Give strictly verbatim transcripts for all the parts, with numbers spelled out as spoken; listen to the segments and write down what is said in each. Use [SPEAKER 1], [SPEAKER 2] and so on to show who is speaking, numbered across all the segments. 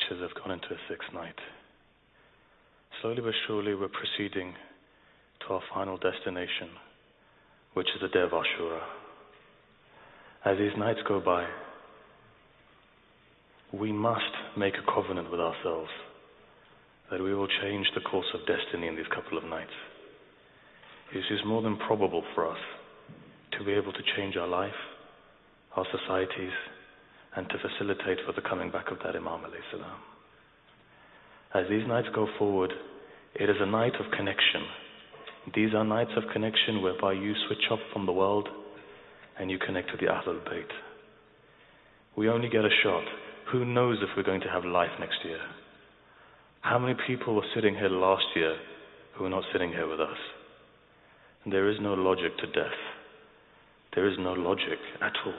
[SPEAKER 1] as have gone into a sixth night. Slowly but surely we're proceeding to our final destination, which is the day of Ashura. As these nights go by, we must make a covenant with ourselves that we will change the course of destiny in these couple of nights. It is more than probable for us to be able to change our life, our societies, and to facilitate for the coming back of that Imam alayhi salam. As these nights go forward, it is a night of connection. These are nights of connection whereby you switch off from the world and you connect to the Ahlul Bayt. We only get a shot. Who knows if we're going to have life next year? How many people were sitting here last year who are not sitting here with us? There is no logic to death. There is no logic at all.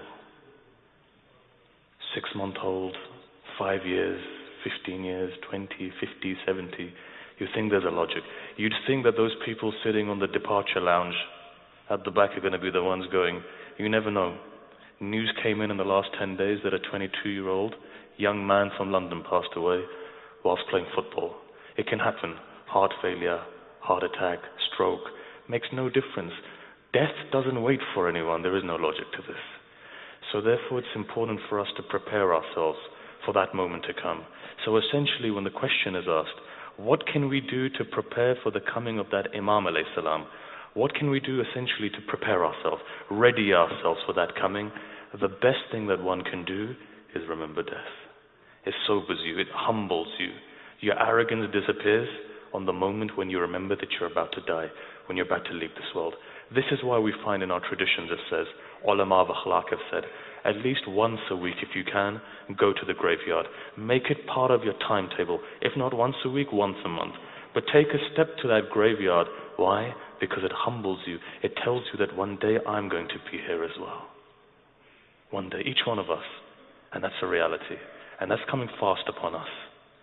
[SPEAKER 1] Six-month-old, five years, fifteen years, twenty, fifty, seventy. You think there's a logic. You'd think that those people sitting on the departure lounge at the back are going to be the ones going. You never know. News came in in the last ten days that a twenty-two-year-old young man from London passed away whilst playing football. It can happen. Heart failure, heart attack, stroke. Makes no difference. Death doesn't wait for anyone. There is no logic to this. So therefore it's important for us to prepare ourselves for that moment to come. So essentially when the question is asked, what can we do to prepare for the coming of that Imam alayhi salam? What can we do essentially to prepare ourselves, ready ourselves for that coming? The best thing that one can do is remember death. It sobers you, it humbles you. Your arrogance disappears on the moment when you remember that you're about to die, when you're about to leave this world. This is why we find in our traditions, it says, ulama of akhlaq have said, at least once a week if you can, go to the graveyard. Make it part of your timetable. If not once a week, once a month. But take a step to that graveyard. Why? Because it humbles you. It tells you that one day I'm going to be here as well. One day, each one of us. And that's a reality. And that's coming fast upon us.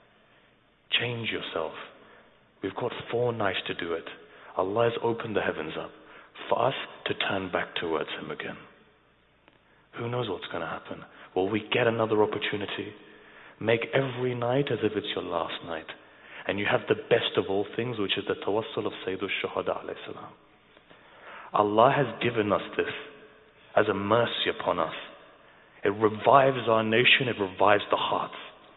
[SPEAKER 1] Change yourself. We've got four nights to do it. Allah has opened the heavens up for us to turn back towards Him again. Who knows what's going to happen? Will we get another opportunity? Make every night as if it's your last night. And you have the best of all things, which is the tawassul of Sayyidul Shuhada alayhi salam. Allah has given us this as a mercy upon us. It revives our nation, it revives the hearts.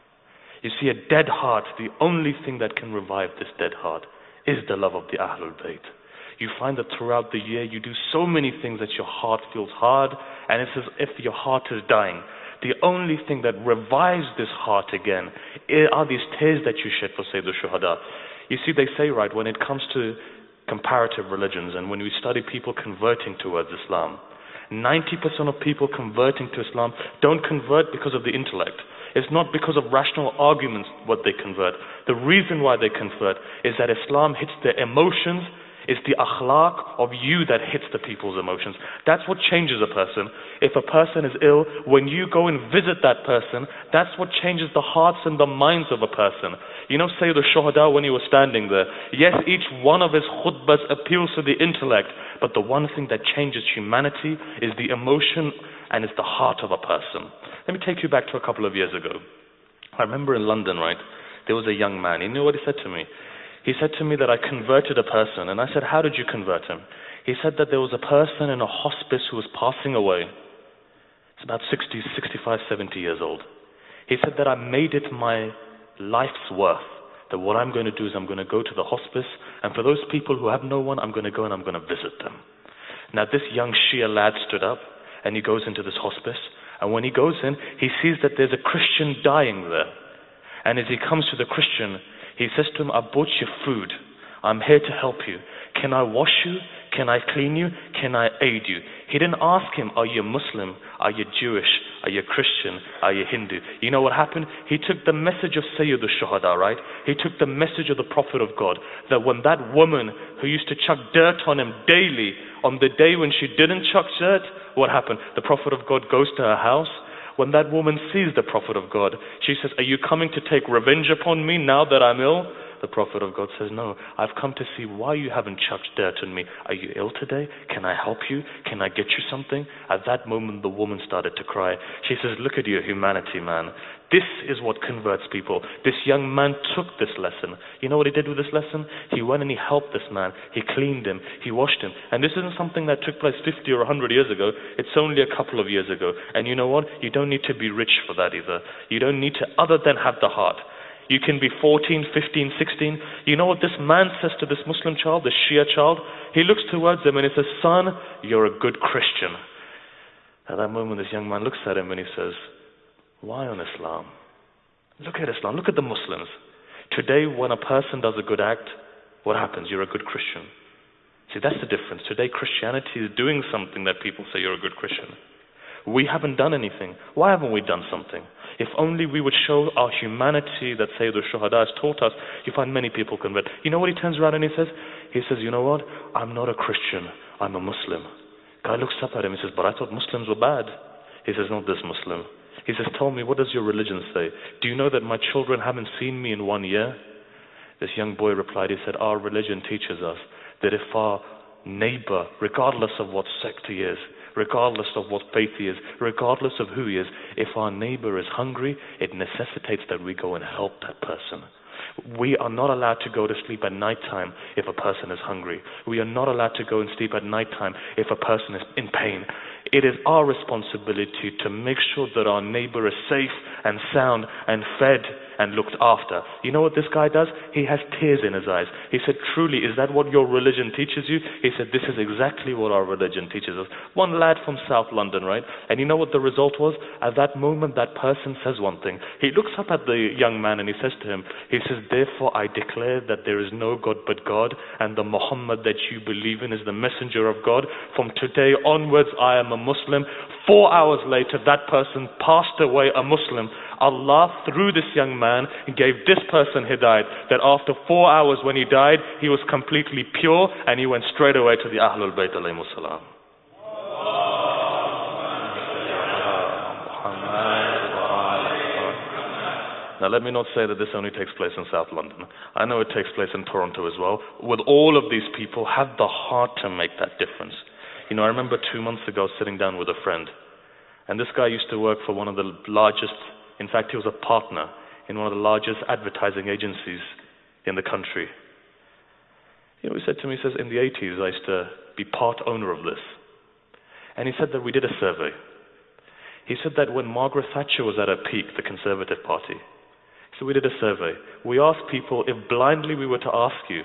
[SPEAKER 1] You see, a dead heart, the only thing that can revive this dead heart is the love of the Ahlul Bayt. You find that throughout the year you do so many things that your heart feels hard, and it's as if your heart is dying. The only thing that revives this heart again are these tears that you shed for Sayyidul Shuhada. You see, they say, right, when it comes to comparative religions and when we study people converting towards Islam, ninety percent of people converting to Islam don't convert because of the intellect. It's not because of rational arguments what they convert. The reason why they convert is that Islam hits their emotions. It's the akhlaq of you that hits the people's emotions. That's what changes a person. If a person is ill, when you go and visit that person, that's what changes the hearts and the minds of a person. You know, Sayyidul Shuhada, when he was standing there, yes, each one of his khutbahs appeals to the intellect, but the one thing that changes humanity is the emotion and it's the heart of a person. Let me take you back to a couple of years ago. I remember in London, right, there was a young man. He knew what he said to me. He said to me that I converted a person, and I said, how did you convert him? He said that there was a person in a hospice who was passing away. It's about sixty, sixty-five, seventy years old. He said that I made it my life's worth, that what I'm going to do is I'm going to go to the hospice, and for those people who have no one, I'm going to go and I'm going to visit them. Now this young Shia lad stood up, and he goes into this hospice, and when he goes in, he sees that there's a Christian dying there. And as he comes to the Christian, he says to him, I bought you food. I'm here to help you. Can I wash you? Can I clean you? Can I aid you? He didn't ask him, are you Muslim? Are you Jewish? Are you Christian? Are you Hindu? You know what happened? He took the message of Sayyidul Shuhada, right? He took the message of the Prophet of God, that when that woman who used to chuck dirt on him daily, on the day when she didn't chuck dirt, what happened? The Prophet of God goes to her house. When that woman sees the Prophet of God, she says, are you coming to take revenge upon me now that I'm ill? The Prophet of God says, no, I've come to see why you haven't chucked dirt on me. Are you ill today? Can I help you? Can I get you something? At that moment, the woman started to cry. She says, look at your humanity, man. This is what converts people. This young man took this lesson. You know what he did with this lesson? He went and he helped this man. He cleaned him. He washed him. And this isn't something that took place fifty or a hundred years ago. It's only a couple of years ago. And you know what? You don't need to be rich for that either. You don't need to, other than have the heart. You can be fourteen, fifteen, sixteen. You know what this man says to this Muslim child, this Shia child? He looks towards him and he says, son, you're a good Christian. At that moment, this young man looks at him and he says, why on Islam? Look at Islam. Look at the Muslims. Today, when a person does a good act, what happens? You're a good Christian. See, that's the difference. Today, Christianity is doing something that people say you're a good Christian. We haven't done anything. Why haven't we done something? If only we would show our humanity that Sayyidul Shuhada has taught us, you find many people convert. You know what he turns around and he says? He says, you know what? I'm not a Christian. I'm a Muslim. Guy looks up at him and says, but I thought Muslims were bad. He says, not this Muslim. He says, tell me, what does your religion say? Do you know that my children haven't seen me in one year? This young boy replied, he said, our religion teaches us that if our neighbor, regardless of what sect he is, regardless of what faith he is, regardless of who he is, if our neighbor is hungry, it necessitates that we go and help that person. We are not allowed to go to sleep at nighttime if a person is hungry. We are not allowed to go and sleep at nighttime if a person is in pain. It is our responsibility to make sure that our neighbor is safe and sound and fed and looked after. You know what this guy does? He has tears in his eyes. He said, truly, is that what your religion teaches you? He said, this is exactly what our religion teaches us. One lad from South London, right? And you know what the result was? At that moment, that person says one thing. He looks up at the young man and he says to him, he says, therefore I declare that there is no God but God, and the Muhammad that you believe in is the messenger of God. From today onwards, I am a Muslim. Four hours later, that person passed away a Muslim. Allah, through this young man, gave this person hidayat, that after four hours when he died, he was completely pure and he went straight away to the Ahlul Bayt alayhimus salam. Now let me not say that this only takes place in South London. I know it takes place in Toronto as well. With all of these people, have the heart to make that difference. You know, I remember two months ago sitting down with a friend, and this guy used to work for one of the largest, in fact he was a partner in one of the largest advertising agencies in the country. You know, he said to me, he says, in the eighties I used to be part owner of this. And he said that we did a survey. He said that when Margaret Thatcher was at her peak, the Conservative Party, so we did a survey. We asked people, if blindly we were to ask you,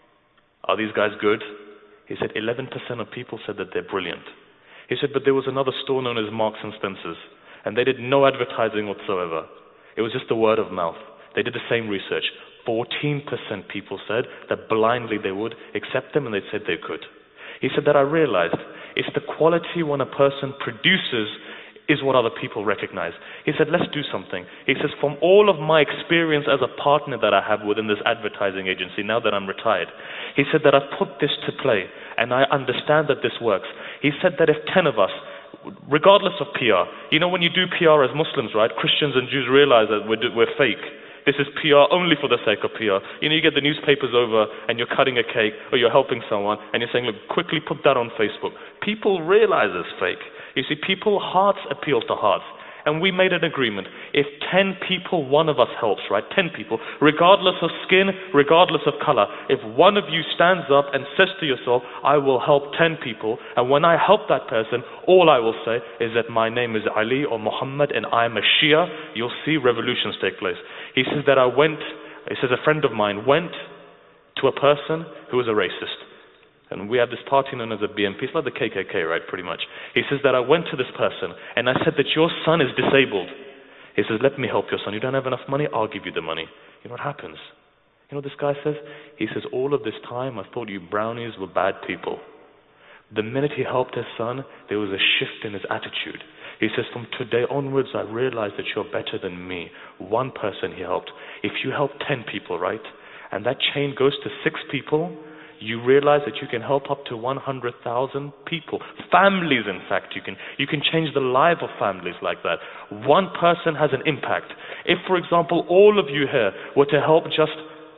[SPEAKER 1] are these guys good? He said eleven percent of people said that they're brilliant. He said, but there was another store known as Marks and Spencer's, and they did no advertising whatsoever. It was just the word of mouth. They did the same research. fourteen percent people said that blindly they would accept them, and they said they could. He said that I realized it's the quality when a person produces is what other people recognize. He said, let's do something. He says, from all of my experience as a partner that I have within this advertising agency, now that I'm retired, he said that I've put this to play, and I understand that this works. He said that if ten of us, regardless of P R, you know when you do P R as Muslims, right, Christians and Jews realize that we're, we're fake. This is P R only for the sake of P R. You know, you get the newspapers over and you're cutting a cake or you're helping someone and you're saying, look, quickly put that on Facebook. People realize it's fake. You see, people, hearts appeal to hearts. And we made an agreement. If ten people, one of us helps, right? ten people, regardless of skin, regardless of color. If one of you stands up and says to yourself, I will help ten people, and when I help that person, all I will say is that my name is Ali or Muhammad and I am a Shia, you'll see revolutions take place. He says that I went, he says a friend of mine went to a person who was a racist. And we have this party known as a B M P. It's like the K K K, right, pretty much. He says that I went to this person and I said that your son is disabled. He says, let me help your son. You don't have enough money? I'll give you the money. You know what happens? You know what this guy says? He says, all of this time I thought you brownies were bad people. The minute he helped his son, there was a shift in his attitude. He says, from today onwards, I realize that you're better than me. One person he helped. If you help ten people, right, and that chain goes to six people, you realize that you can help up to one hundred thousand people. Families, in fact, you can, you can change the life of families like that. One person has an impact. If, for example, all of you here were to help just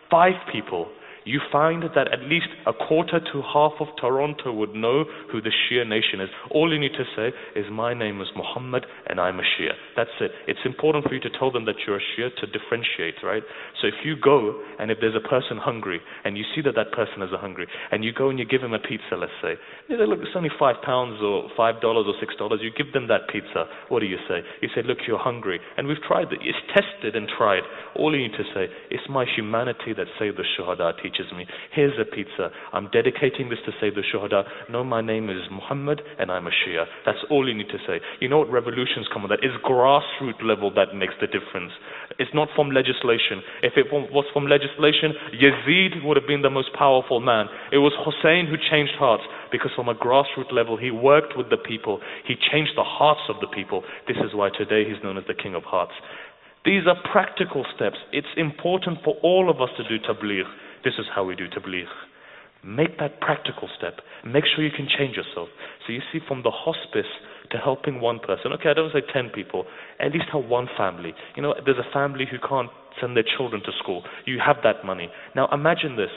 [SPEAKER 1] five people, you find that at least a quarter to half of Toronto would know who the Shia nation is. All you need to say is, my name is Muhammad and I'm a Shia. That's it. It's important for you to tell them that you're a Shia to differentiate, right? So if you go and if there's a person hungry and you see that that person is a hungry and you go and you give him a pizza, let's say, you say, look, it's only five pounds or five dollars or six dollars. You give them that pizza. What do you say? You say, look, you're hungry. And we've tried it. It's tested and tried. All you need to say, it's my humanity that Sayyid al-Shuhada teaches me. Here's a pizza. I'm dedicating this to Sayyid al-Shuhada. No, my name is Muhammad and I'm a Shia. That's all you need to say. You know what revolutions come with that? It's grassroots level that makes the difference. It's not from legislation. If it was from legislation, Yazid would have been the most powerful man. It was Hussein who changed hearts, because from a grassroots level, he worked with the people. He changed the hearts of the people. This is why today he's known as the King of Hearts. These are practical steps. It's important for all of us to do tabligh. This is how we do tabligh. Make that practical step. Make sure you can change yourself. So you see, from the hospice to helping one person, okay, I don't say ten people, at least have one family. You know, there's a family who can't send their children to school. You have that money. Now imagine this.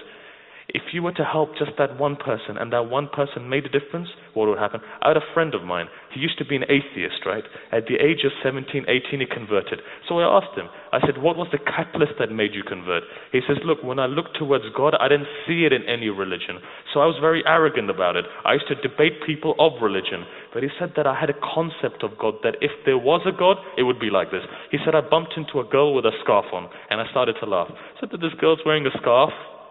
[SPEAKER 1] If you were to help just that one person and that one person made a difference, what would happen? I had a friend of mine. He used to be an atheist, right? At the age of seventeen, eighteen, he converted. So I asked him, I said, what was the catalyst that made you convert? He says, look, when I looked towards God, I didn't see it in any religion. So I was very arrogant about it. I used to debate people of religion. But he said that I had a concept of God, that if there was a God, it would be like this. He said, I bumped into a girl with a scarf on, and I started to laugh. I said that this girl's wearing a scarf,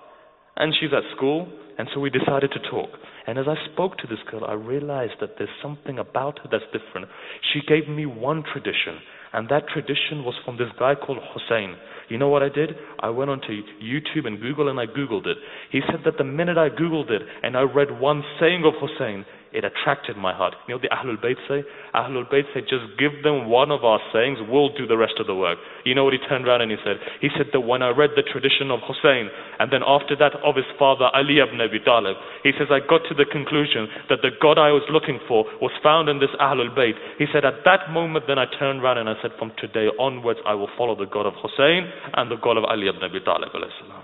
[SPEAKER 1] and she's at school, and so we decided to talk. And as I spoke to this girl, I realized that there's something about her that's different. She gave me one tradition, and that tradition was from this guy called Hussein. You know what I did? I went onto YouTube and Google, and I Googled it. He said that the minute I Googled it, and I read one saying of Hussein, it attracted my heart. You know what the Ahlul Bayt say? Ahlul Bayt say, just give them one of our sayings, we'll do the rest of the work. You know what he turned around and he said? He said that when I read the tradition of Hussein, and then after that of his father Ali ibn Abi Talib, he says, I got to the conclusion that the God I was looking for was found in this Ahlul Bayt. He said, at that moment then I turned around and I said, from today onwards I will follow the God of Hussein and the God of Ali ibn Abi Talib alayhi salam.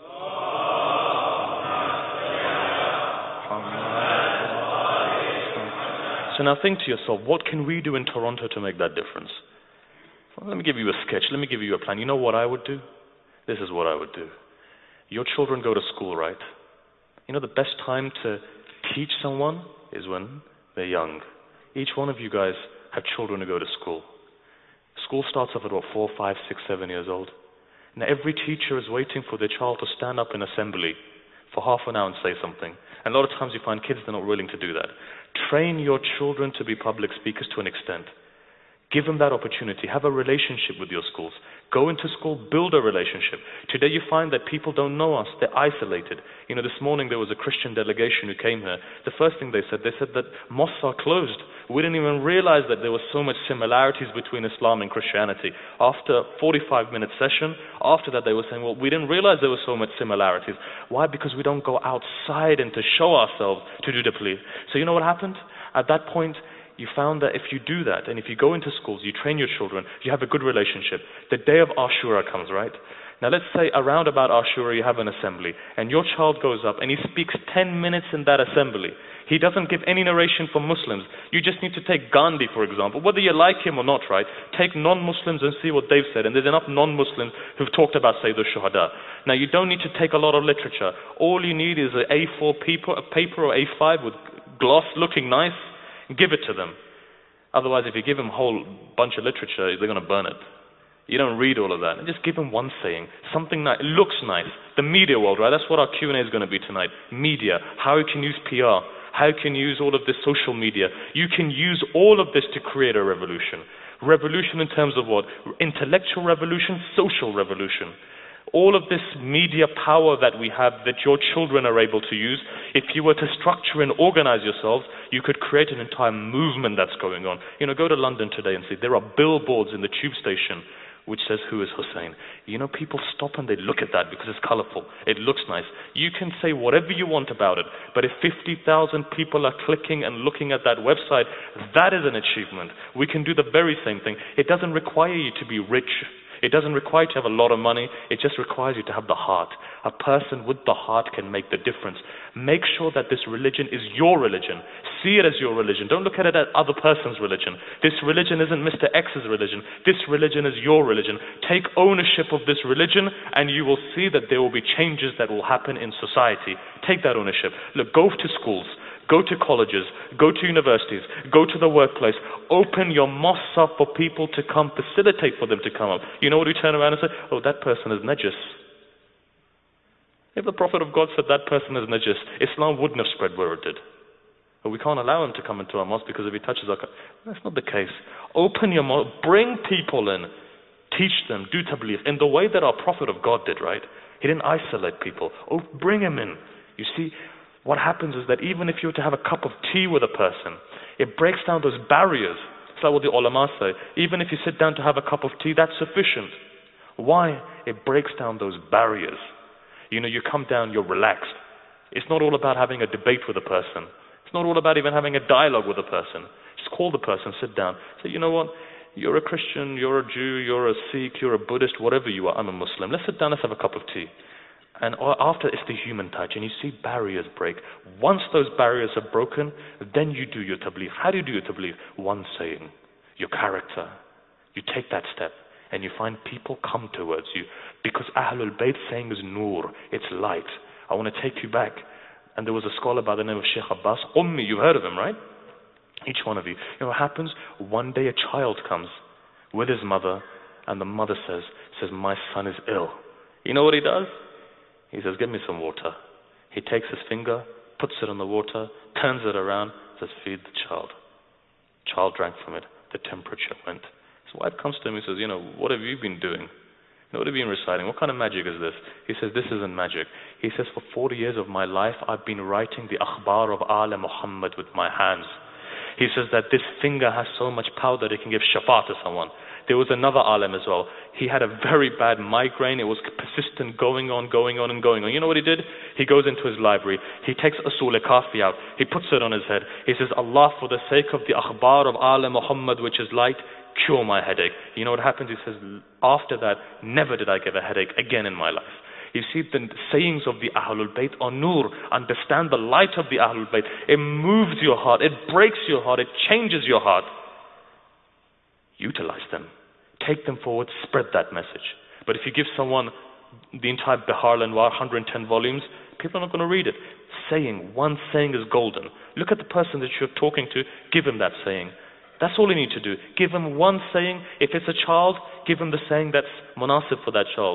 [SPEAKER 1] So now think to yourself, what can we do in Toronto to make that difference? Well, let me give you a sketch. Let me give you a plan. You know what I would do? This is what I would do. Your children go to school, right? You know the best time to teach someone is when they're young. Each one of you guys have children who go to school. School starts off at what, four, five, six, seven years old. Now every teacher is waiting for their child to stand up in assembly for half an hour and say something. And a lot of times you find kids, they're not willing to do that. Train your children to be public speakers to an extent. Give them that opportunity. Have a relationship with your schools. Go into school, build a relationship. Today you find that people don't know us. They're isolated. You know, this morning there was a Christian delegation who came here. The first thing they said, they said that mosques are closed. We didn't even realize that there was so much similarities between Islam and Christianity. After a forty-five minute session, after that they were saying, well, we didn't realize there was so much similarities. Why? Because we don't go outside and to show ourselves to do the plea. So you know what happened? At that point, you found that if you do that, and if you go into schools, you train your children, you have a good relationship. The day of Ashura comes, right? Now let's say around about Ashura you have an assembly, and your child goes up and he speaks ten minutes in that assembly. He doesn't give any narration for Muslims. You just need to take Gandhi, for example, whether you like him or not, right? Take non-Muslims and see what they've said, and there's enough non-Muslims who've talked about Sayyid al-Shuhada. Now you don't need to take a lot of literature. All you need is an A four paper, a paper or A five with gloss looking nice. Give it to them. Otherwise, if you give them a whole bunch of literature, they're going to burn it. You don't read all of that. And just give them one saying, something nice. It looks nice. The media world, right? That's what our Q and A is going to be tonight. Media. How you can use P R. How you can use all of this social media. You can use all of this to create a revolution. Revolution in terms of what? Intellectual revolution, social revolution. All of this media power that we have, that your children are able to use, if you were to structure and organize yourselves, you could create an entire movement that's going on. You know, go to London today and see, there are billboards in the tube station which says, who is Hussein? You know, people stop and they look at that because it's colorful. It looks nice. You can say whatever you want about it, but if fifty thousand people are clicking and looking at that website, that is an achievement. We can do the very same thing. It doesn't require you to be rich. It doesn't require you to have a lot of money. It just requires you to have the heart. A person with the heart can make the difference. Make sure that this religion is your religion. See it as your religion. Don't look at it as other person's religion. This religion isn't Mister X's religion. This religion is your religion. Take ownership of this religion and you will see that there will be changes that will happen in society. Take that ownership. Look, go to schools. Go to colleges, go to universities, go to the workplace, open your mosques up for people to come, facilitate for them to come up. You know what we turn around and say? Oh, that person is najis. If the Prophet of God said that person is najis, Islam wouldn't have spread where it did. But we can't allow him to come into our mosque because if he touches our... That's not the case. Open your mosque, bring people in, teach them, do tabligh, in the way that our Prophet of God did, right? He didn't isolate people. Oh, bring him in. You see, what happens is that even if you were to have a cup of tea with a person, it breaks down those barriers. It's like what the ulama say. Even if you sit down to have a cup of tea, that's sufficient. Why? It breaks down those barriers. You know, you come down, you're relaxed. It's not all about having a debate with a person. It's not all about even having a dialogue with a person. Just call the person, sit down. Say, you know what? You're a Christian, you're a Jew, you're a Sikh, you're a Buddhist, whatever you are, I'm a Muslim. Let's sit down, let's have a cup of tea. And after, it's the human touch, and you see barriers break. Once those barriers are broken, then you do your tabligh. How do you do your tabligh? One saying, your character. You take that step, and you find people come towards you. Because Ahlul Bayt saying is nur, it's light. I want to take you back. And there was a scholar by the name of Sheikh Abbas, Ummi, you've heard of him, right? Each one of you. You know what happens? One day a child comes with his mother, and the mother says, says, my son is ill. You know what he does? He says, give me some water. He takes his finger, puts it on the water, turns it around, says, feed the child. Child drank from it. The temperature went. His wife comes to him and says, you know, what have you been doing? You know, what have you been reciting? What kind of magic is this? He says, this isn't magic. He says, for forty years of my life, I've been writing the akhbar of Ala Muhammad with my hands. He says that this finger has so much power that it can give shafa to someone. There was another alim as well. He had a very bad migraine. It was persistent, going on, going on, and going on. You know what he did? He goes into his library. He takes Usul Kafi out. He puts it on his head. He says, Allah, for the sake of the akhbar of Ala Muhammad, which is light, cure my headache. You know what happens? He says, after that, never did I get a headache again in my life. You see, the sayings of the Ahlul Bayt are nur. Understand the light of the Ahlul Bayt. It moves your heart. It breaks your heart. It changes your heart. Utilize them. Take them forward. Spread that message. But if you give someone the entire Bihar al-Anwar, one hundred ten volumes, people are not going to read it. Saying, one saying is golden. Look at the person that you're talking to. Give him that saying. That's all you need to do. Give him one saying. If it's a child, give him the saying that's munasib for that child.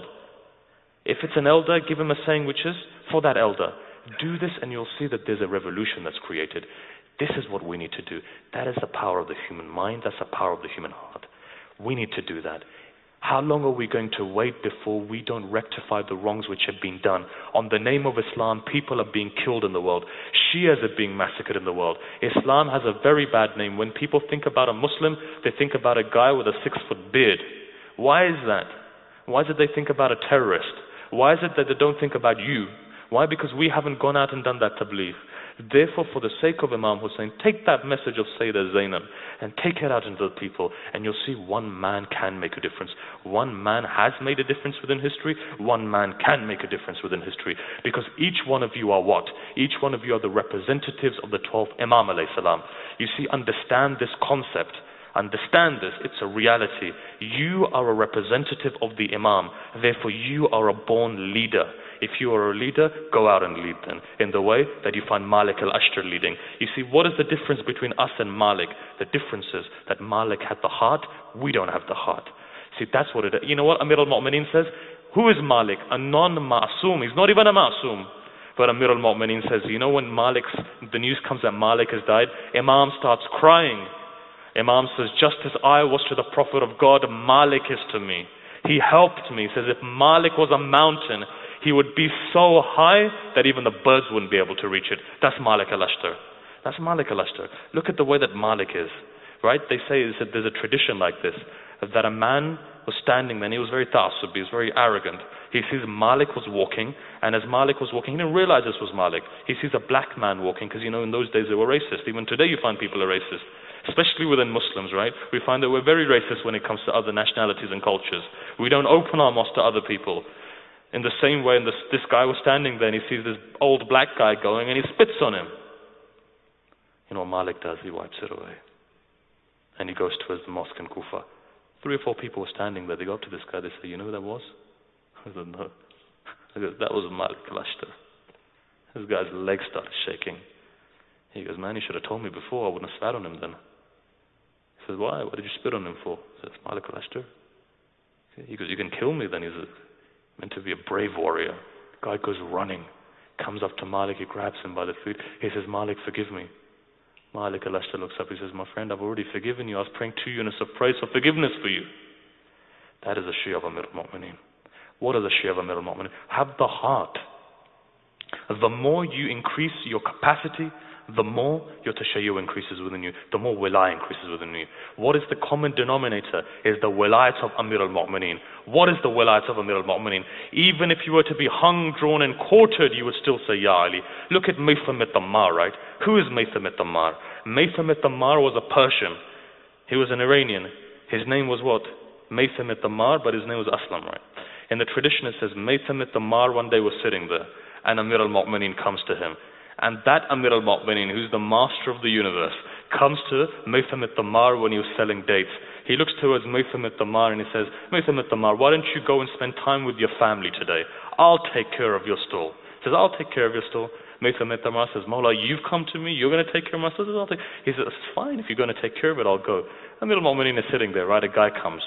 [SPEAKER 1] If it's an elder, give him a saying which is for that elder. Do this and you'll see that there's a revolution that's created. This is what we need to do. That is the power of the human mind. That's the power of the human heart. We need to do that. How long are we going to wait before we don't rectify the wrongs which have been done? On the name of Islam, people are being killed in the world. Shias are being massacred in the world. Islam has a very bad name. When people think about a Muslim, they think about a guy with a six-foot beard. Why is that? Why is it they think about a terrorist? Why is it that they don't think about you? Why? Because we haven't gone out and done that tabligh. Therefore, for the sake of Imam Hussein, take that message of Sayyidah Zainab and take it out into the people, and you'll see one man can make a difference. One man has made a difference within history. One man can make a difference within history. Because each one of you are what? Each one of you are the representatives of the twelfth Imam alayhi salam. You see, understand this concept. Understand this, it's a reality. You are a representative of the Imam, therefore you are a born leader. If you are a leader, go out and lead them in the way that you find Malik al-Ashtar leading. You see, what is the difference between us and Malik? The difference is that Malik had the heart, we don't have the heart. See, that's what it is. You know what Amir al-Mu'mineen says? Who is Malik? A non-ma'asum. He's not even a ma'asum. But Amir al-Mu'mineen says, you know when Malik's, the news comes that Malik has died, Imam starts crying. Imam says, just as I was to the Prophet of God, Malik is to me. He helped me. He says, if Malik was a mountain, he would be so high that even the birds wouldn't be able to reach it. That's Malik al-Ashtar. That's Malik al-Ashtar. Look at the way that Malik is. Right? They say that there's a tradition like this, that a man was standing there and he was very ta'assub, he was very arrogant. He sees Malik was walking, and as Malik was walking, he didn't realize this was Malik. He sees a black man walking, because you know in those days they were racist. Even today you find people are racist. Especially within Muslims, right? We find that we're very racist when it comes to other nationalities and cultures. We don't open our mosque to other people. In the same way, and this, this guy was standing there and he sees this old black guy going and he spits on him. You know what Malik does? He wipes it away. And he goes towards the mosque in Kufa. Three or four people were standing there. They go up to this guy. They say, you know who that was? I said, no. I go, that was Malik al-Ashtar. This guy's legs started shaking. He goes, man, you should have told me before. I wouldn't have spat on him then. He says, why? What did you spit on him for? He says, Malik al-Ashtar. He goes, you can kill me then. He's a, meant to be a brave warrior. The guy goes running, comes up to Malik. He grabs him by the feet. He says, Malik, forgive me. Malik al-Ashtar looks up. He says, my friend, I've already forgiven you. I was praying two units of praise for forgiveness for you. That is a Shia of Amir al-Mu'mineen. What is a Shia of Amir al-Mu'mineen? Have the heart. The more you increase your capacity, the more your tashayyu increases within you, the more wilayah increases within you. What is the common denominator? Is the wilayat of Amir al-Mu'mineen. What is the wilayat of Amir al-Mu'mineen? Even if you were to be hung, drawn and quartered, you would still say, Ya Ali. Look at Maytham at-Tammar, right? Who is Maytham at-Tammar? Maytham at-Tammar was a Persian. He was an Iranian. His name was what? Maytham at-Tammar, but his name was Aslam, right? In the tradition it says, Maytham at-Tammar one day was sitting there, and Amir al-Mu'mineen comes to him. And that Amir al-Mu'mineen, who's the master of the universe, comes to Maytham at-Tammar when he was selling dates. He looks towards Maytham at-Tammar and he says, Maytham at-Tammar, why don't you go and spend time with your family today? I'll take care of your stall. He says, I'll take care of your stall. Maytham at-Tammar says, Mawla, you've come to me, you're going to take care of my stall? I'll take. He says, it's fine, if you're going to take care of it, I'll go. Amir al-Mu'mineen is sitting there, right? A guy comes.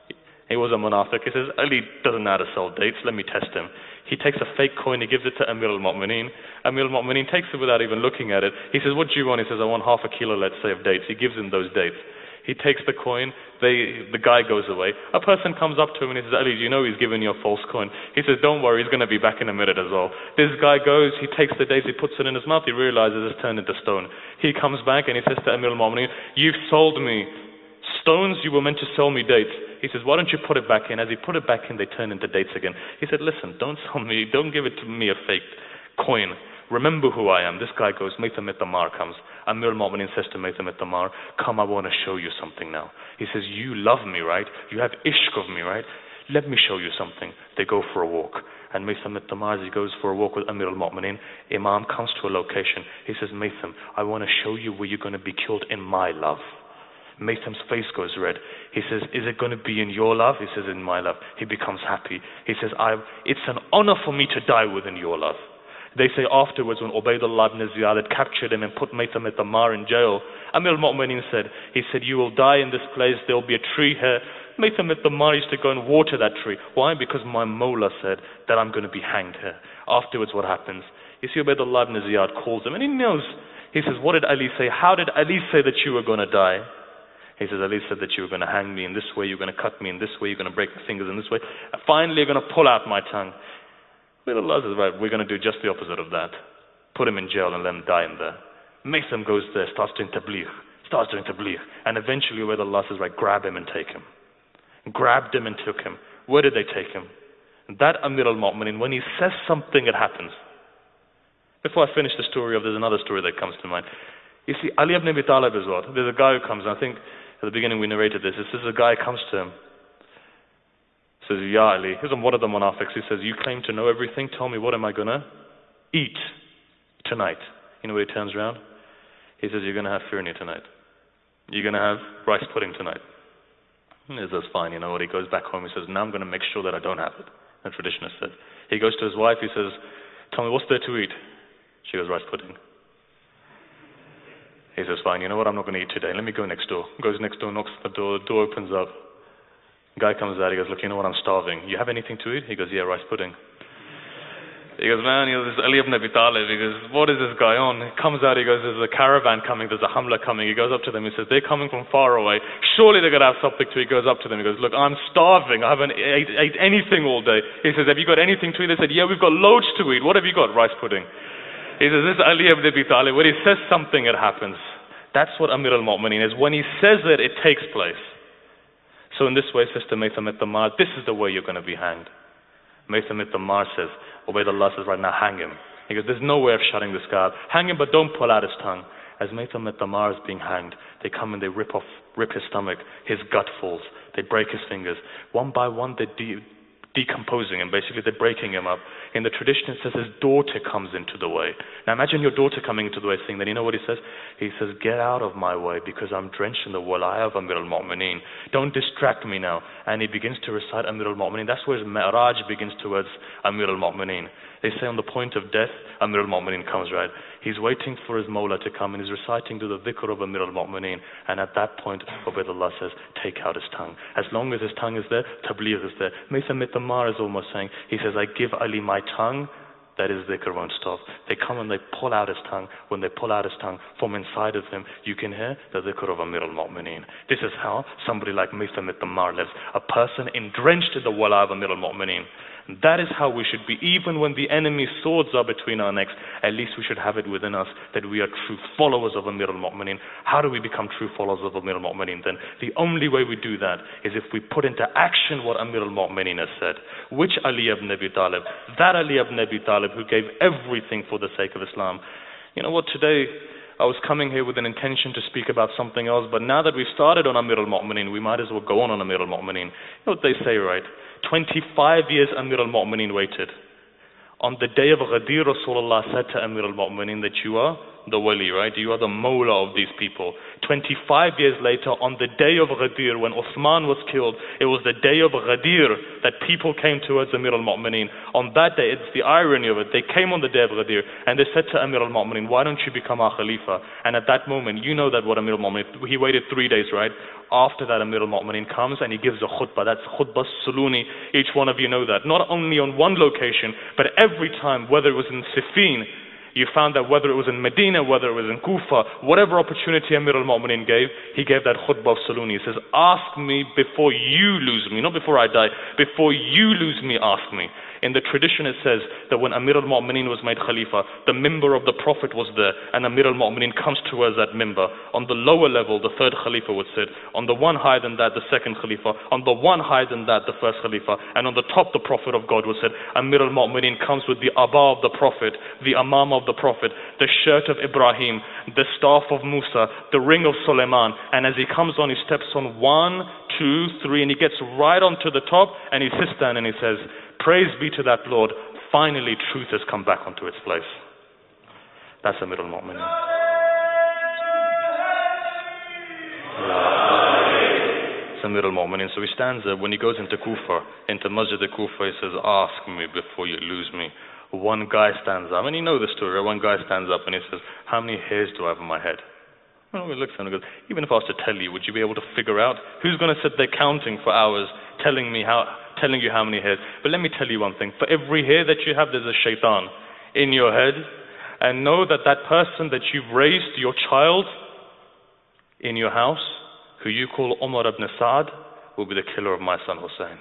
[SPEAKER 1] He was a munafiq. He says, Ali doesn't know how to sell dates, let me test him. He takes a fake coin, he gives it to Amir al-Mu'mineen. Amir al-Mu'mineen takes it without even looking at it. He says, what do you want? He says, I want half a kilo, let's say, of dates. He gives him those dates. He takes the coin, they, the guy goes away. A person comes up to him and he says, Ali, do you know he's given you a false coin? He says, don't worry, he's going to be back in a minute as well. This guy goes, he takes the dates, he puts it in his mouth, he realizes it's turned into stone. He comes back and he says to Amir al-Mu'mineen, you've sold me stones, you were meant to sell me dates. He says, why don't you put it back in? As he put it back in, they turn into dates again. He said, listen, don't sell me, don't give it to me a fake coin. Remember who I am. This guy goes, Maytham at-Tammar comes. Amir al-Mu'mineen says to Maytham at-Tammar, come, I want to show you something now. He says, you love me, right? You have ishq of me, right? Let me show you something. They go for a walk. And Maytham at-Tammar, as he goes for a walk with Amir al-Mu'mineen, Imam comes to a location. He says, Maytham, I want to show you where you're going to be killed in my love. Maytham's face goes red. He says, is it going to be in your love? He says, in my love. He becomes happy. He says, I, it's an honor for me to die within your love. They say afterwards when Ubaydullah ibn Ziyad had captured him and put Maytham at-Tammar in jail, Amir al-Mu'mineen said, he said, you will die in this place, there will be a tree here. Maytham at-Tammar used to go and water that tree. Why? Because my Mawla said that I'm going to be hanged here. Afterwards what happens? You see Ubaydullah ibn Ziyad calls him and he knows. He says, what did Ali say? How did Ali say that you were going to die? He says, Ali said that you were going to hang me in this way, you're going to cut me in this way, you're going to break my fingers in this way. Finally, you're going to pull out my tongue. Well, Allah says, right, we're going to do just the opposite of that. Put him in jail and let him die in there. Maytham goes there, starts doing tabligh, starts doing tabligh. And eventually, where Allah says, right, grab him and take him. Grabbed him and took him. Where did they take him? That Amir al-Mu'mineen, when he says something, it happens. Before I finish the story of, there's another story that comes to mind. You see, Ali ibn Abi Talib is what? There's a guy who comes, and I think, at the beginning we narrated this. It says a guy comes to him. Says, Ya Ali. He's one of the munafiqs. He says, you claim to know everything. Tell me, what am I going to eat tonight? You know where he turns around? He says, you're going to have firni tonight. You're going to have rice pudding tonight. He says, fine. You know what? He goes back home. He says, now I'm going to make sure that I don't have it. The traditionist said. He goes to his wife. He says, tell me, what's there to eat? She goes, rice pudding. He says, fine, you know what, I'm not going to eat today. Let me go next door. Goes next door, knocks on the door, the door opens up. Guy comes out, he goes, look, you know what, I'm starving. You have anything to eat? He goes, yeah, rice pudding. He goes, man, you know, this is Ali ibn Abi Talib. He goes, what is this guy on? He comes out, he goes, there's a caravan coming, there's a hamla coming. He goes up to them, he says, they're coming from far away. Surely they're going to have something to eat. He goes up to them, he goes, look, I'm starving. I haven't ate, ate anything all day. He says, have you got anything to eat? They said, yeah, we've got loads to eat. What have you got? Rice pudding. He says, this is Ali ibn Abi Talib. When he says something, it happens. That's what Amir al-Mu'mineen is. When he says it, it takes place. So in this way, Sister Maytham at-Tammar, this is the way you're going to be hanged. Maytham at-Tammar says, Ubaydullah says, right now, hang him. He goes, there's no way of shutting this guy up. Hang him, but don't pull out his tongue. As Maytham at-Tammar is being hanged, they come and they rip off, rip his stomach. His gut falls. They break his fingers. One by one, they de- decomposing him. Basically, they're breaking him up. In the tradition, it says his daughter comes into the way. Now imagine your daughter coming into the way saying that, you know what he says? He says, get out of my way because I'm drenched in the walaya of Amir al-Mu'mineen. Don't distract me now. And he begins to recite Amir al-Mu'mineen. That's where his mi'raj begins towards Amir al-Mu'mineen. They say on the point of death, Amir al-Mu'mineen comes, right? He's waiting for his Mawla to come and he's reciting to the dhikr of Amir al-Mu'mineen. And at that point, Ubaydullah says, take out his tongue. As long as his tongue is there, tabligh is there. Maytham Mithamar is almost saying, he says, I give Ali my tongue, that his dhikr won't stop. They come and they pull out his tongue. When they pull out his tongue, from inside of him, you can hear the dhikr of Amir al-Mu'mineen. This is how somebody like Maytham Mithamar lives. A person drenched in the wala of Amir al-Mu'mineen. That is how we should be. Even when the enemy's swords are between our necks, at least we should have it within us that we are true followers of Amir al-Mu'mineen. How do we become true followers of Amir al-Mu'mineen then? The only way we do that is if we put into action what Amir al-Mu'mineen has said. Which Ali ibn Abi Talib? That Ali ibn Abi Talib who gave everything for the sake of Islam. You know what, today I was coming here with an intention to speak about something else, but now that we've started on Amir al-Mu'mineen, we might as well go on on Amir al-Mu'mineen. You know what they say, right? twenty-five years Amir al-Mu'mineen waited. On the day of Ghadir, Rasulullah said to Amir al-Mu'mineen that you are the wali, right? You are the mawla of these people. twenty-five years later, on the day of Ghadir, when Uthman was killed, it was the day of Ghadir that people came towards Amir al-Mu'mineen. On that day, it's the irony of it, they came on the day of Ghadir, and they said to Amir al-Mu'mineen, why don't you become our Khalifa? And at that moment, you know that what Amir al-Mu'mineen, he waited three days, right? After that, Amir al-Mu'mineen comes and he gives a khutbah. That's khutbah suluni. Each one of you know that. Not only on one location, but every time, whether it was in Siffin, you found that whether it was in Medina, whether it was in Kufa, whatever opportunity Amir al-Mu'mineen gave, he gave that khutbah of Saluni. He says, ask me before you lose me, not before I die, before you lose me, ask me. In the tradition it says that when Amir al-Mu'mineen was made Khalifa, the mimbar of the Prophet was there, and Amir al-Mu'mineen comes towards that mimbar. On the lower level, the third Khalifa would sit. On the one higher than that, the second Khalifa. On the one higher than that, the first Khalifa. And on the top, the Prophet of God would sit. Amir al-Mu'mineen comes with the Aba of the Prophet, the Amam of the Prophet, the shirt of Ibrahim, the staff of Musa, the ring of Suleiman. And as he comes on, he steps on one, two, three, and he gets right onto the top, and he sits down and he says, praise be to that Lord, finally truth has come back onto its place. That's Amir al-Mu'mineen. It's Amir al-Mu'mineen. So he stands there, when he goes into Kufa, into Masjid al-Kufa, he says, ask me before you lose me. One guy stands up, and you know the story, one guy stands up and he says, how many hairs do I have on my head? Well, he looks at him and goes, even if I was to tell you, would you be able to figure out? Who's going to sit there counting for hours, telling me how, telling you how many hairs? But let me tell you one thing. For every hair that you have, there's a shaitan in your head. And know that that person that you've raised, your child, in your house, who you call Umar ibn Sa'ad, will be the killer of my son Hussein.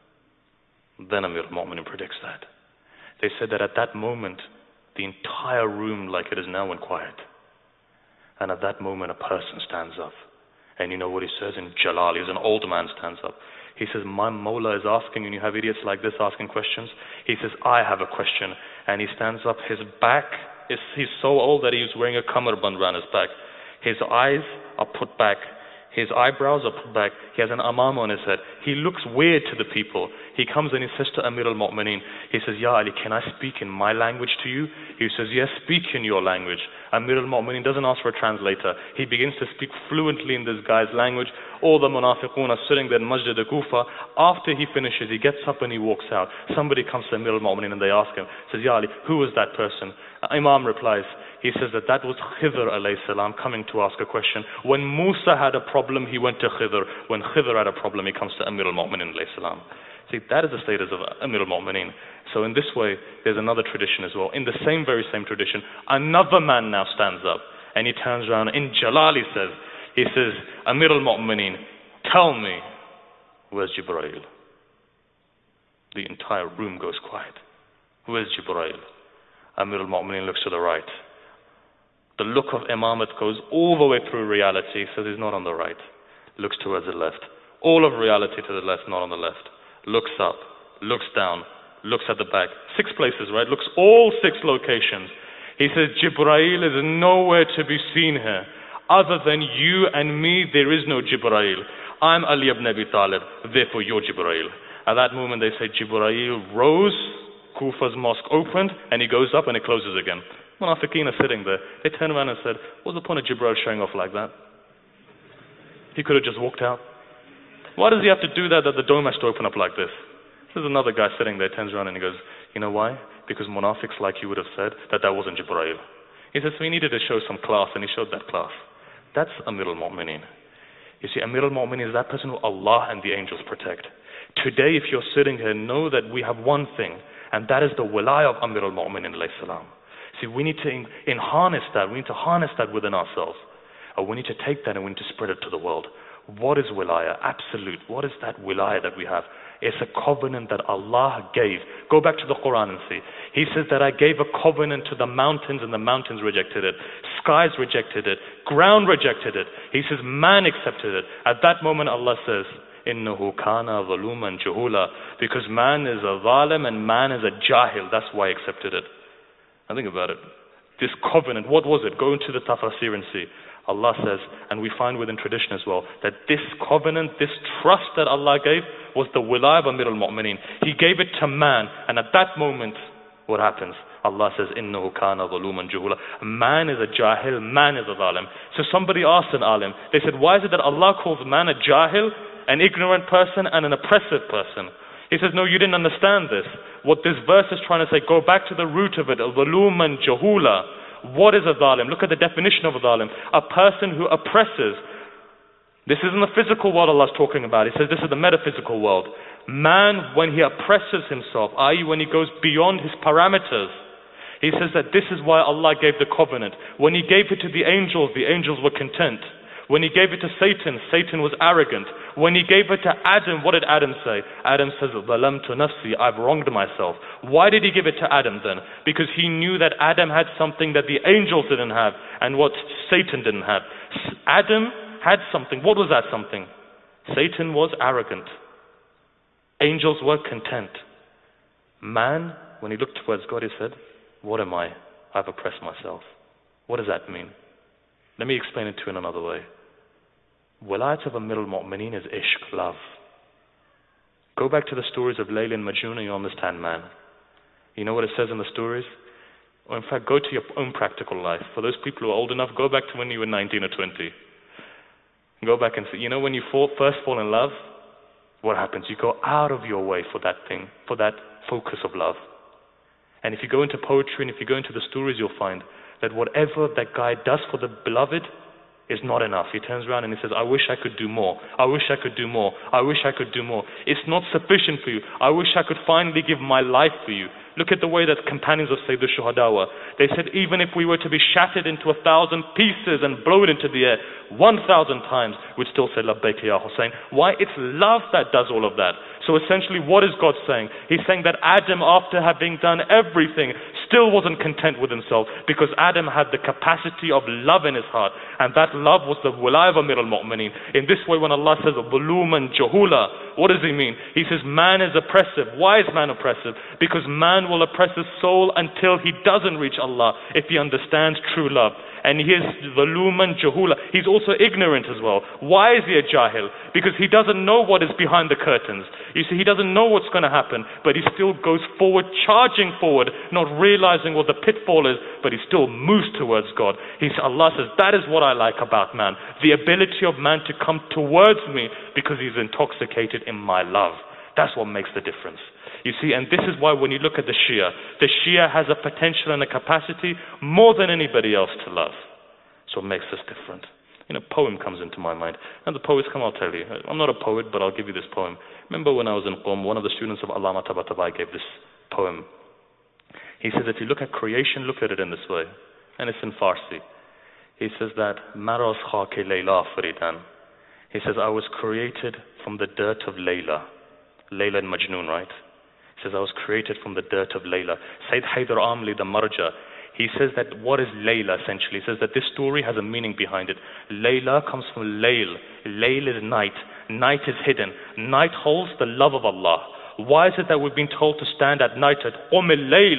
[SPEAKER 1] Then Amir al-Mu'mineen predicts that. They said that at that moment, the entire room, like it is now, went quiet. And at that moment, a person stands up. And you know what he says in Jalal? He's an old man, stands up. He says, my Mawla is asking, and you have idiots like this asking questions. He says, I have a question. And he stands up. His back, is, he's so old that he's wearing a kamarband around his back. His eyes are put back. His eyebrows are put back. He has an amam on his head. He looks weird to the people. He comes and he says to Amir al-Mu'mineen, he says, Ya Ali, can I speak in my language to you? He says, yes, speak in your language. Amir al-Mu'mineen doesn't ask for a translator. He begins to speak fluently in this guy's language. All the munafiqun are sitting there in Masjid al-Kufa. After he finishes, he gets up and he walks out. Somebody comes to Amir al-Mu'mineen and they ask him, says, Ya Ali, who was that person? Imam replies, he says that that was Khidr alayhi salam coming to ask a question. When Musa had a problem, he went to Khidr. When Khidr had a problem, he comes to Amir al-Mu'mineen alayhi salam. See, that is the status of Amir al-Mu'mineen. So in this way, there's another tradition as well. In the same, very same tradition, another man now stands up and he turns around. In Jalal he says, he says, Amir al-Mu'mineen, tell me, where's Jibreel? The entire room goes quiet. Where's Jibreel? Amir al-Mu'mineen looks to the right. The look of Imamat goes all the way through reality, so he's not on the right. Looks towards the left. All of reality to the left, not on the left. Looks up, looks down, looks at the back. Six places, right? Looks all six locations. He says, Jibreel is nowhere to be seen here. Other than you and me, there is no Jibreel. I'm Ali ibn Abi Talib, therefore you're Jibreel. At that moment they say Jibreel rose, Kufa's mosque opened, and he goes up and it closes again. Munafiqeen are sitting there. They turn around and said, what's the point of Jibreel showing off like that? He could have just walked out. Why does he have to do that, that the dome has to open up like this? There's another guy sitting there, turns around and he goes, you know why? Because munafiqs like you would have said that that wasn't Jibreel. He says, we needed to show some class, and he showed that class. That's Amir al-Mu'mineen. You see, Amir al-Mu'mineen is that person who Allah and the angels protect. Today, if you're sitting here, know that we have one thing, and that is the wilaya of Amir al-Mu'mineen alayhi salam. See, we need to in, in harness that. We need to harness that within ourselves. And we need to take that and we need to spread it to the world. What is wilaya? Absolute. What is that wilaya that we have? It's a covenant that Allah gave. Go back to the Quran and see. He says that I gave a covenant to the mountains and the mountains rejected it. Skies rejected it. Ground rejected it. He says man accepted it. At that moment Allah says, إِنَّهُ كَانَ ظَلُومًا جَهُولًا, because man is a zalim and man is a jahil. That's why he accepted it. Now think about it. This covenant, what was it? Go into the tafsir and see. Allah says, and we find within tradition as well, that this covenant, this trust that Allah gave was the wilaya of Amir al-Mu'mineen. He gave it to man, and at that moment, what happens? Allah says, إِنَّهُ كَانَ ظَلُومًا جَهُولًا. Man is a jahil, man is a zalim. So somebody asked an alim, they said, why is it that Allah calls man a jahil, an ignorant person, and an oppressive person? He says, no, you didn't understand this. What this verse is trying to say, go back to the root of it, ظَلُومًا جَهُولًا. What is a zalim? Look at the definition of a zalim. A person who oppresses. This isn't the physical world Allah is talking about. He says this is the metaphysical world. Man, when he oppresses himself, that is when he goes beyond his parameters, he says that this is why Allah gave the covenant. When he gave it to the angels, the angels were content. When he gave it to Satan, Satan was arrogant. When he gave it to Adam, what did Adam say? Adam says, ظَلَمْتُ نَفْسِي, I've wronged myself. Why did he give it to Adam then? Because he knew that Adam had something that the angels didn't have and what Satan didn't have. Adam had something. What was that something? Satan was arrogant. Angels were content. Man, when he looked towards God, he said, what am I? I've oppressed myself. What does that mean? Let me explain it to you in another way. Wilayat of Amir al-Mu'mineen is ishq, love. Go back to the stories of Layla and Majnun and you understand man. You know what it says in the stories? Or in fact, go to your own practical life. For those people who are old enough, go back to when you were nineteen or twenty. Go back and see. You know when you fall, first fall in love, what happens? You go out of your way for that thing, for that focus of love. And if you go into poetry and if you go into the stories, you'll find that whatever that guy does for the beloved is not enough. He turns around and he says, I wish I could do more. I wish I could do more. I wish I could do more. It's not sufficient for you. I wish I could finally give my life for you. Look at the way that companions of Sayyid al-Shuhada were. They said, even if we were to be shattered into a thousand pieces and blown into the air one thousand times, we'd still say, Labbaik ya Hussein. Why? It's love that does all of that. So essentially, what is God saying? He's saying that Adam, after having done everything, still wasn't content with himself, because Adam had the capacity of love in his heart, and that love was the wilaya of Amir al-Mu'mineen. In this way, when Allah says, ظُلُومًا جَهُولًا, what does he mean? He says, man is oppressive. Why is man oppressive? Because man will oppress his soul until he doesn't reach Allah, if he understands true love. And he is ظُلُومًا جَهُولًا. He's also ignorant as well. Why is he a jahil? Because he doesn't know what is behind the curtains. You see, he doesn't know what's going to happen, but he still goes forward, charging forward, not realizing what the pitfall is, but he still moves towards God. He's, Allah says, that is what I like about man. The ability of man to come towards me because he's intoxicated in my love. That's what makes the difference. You see, and this is why when you look at the Shia, the Shia has a potential and a capacity more than anybody else to love. So it makes us different. You know, a poem comes into my mind. And the poets come, I'll tell you. I'm not a poet, but I'll give you this poem. Remember when I was in Qom, one of the students of Allama Tabatabai gave this poem. He says, if you look at creation, look at it in this way. And it's in Farsi. He says that, Maraz khake Layla Faridan. He says, I was created from the dirt of Layla. Layla and Majnun, right? He says, I was created from the dirt of Layla. Sayyid Haydar Amli, the Marja, he says that what is Layla essentially? He says that this story has a meaning behind it. Layla comes from Layl. Layl is night. Night is hidden. Night holds the love of Allah. Why is it that we've been told to stand at night at Qum al-Layl,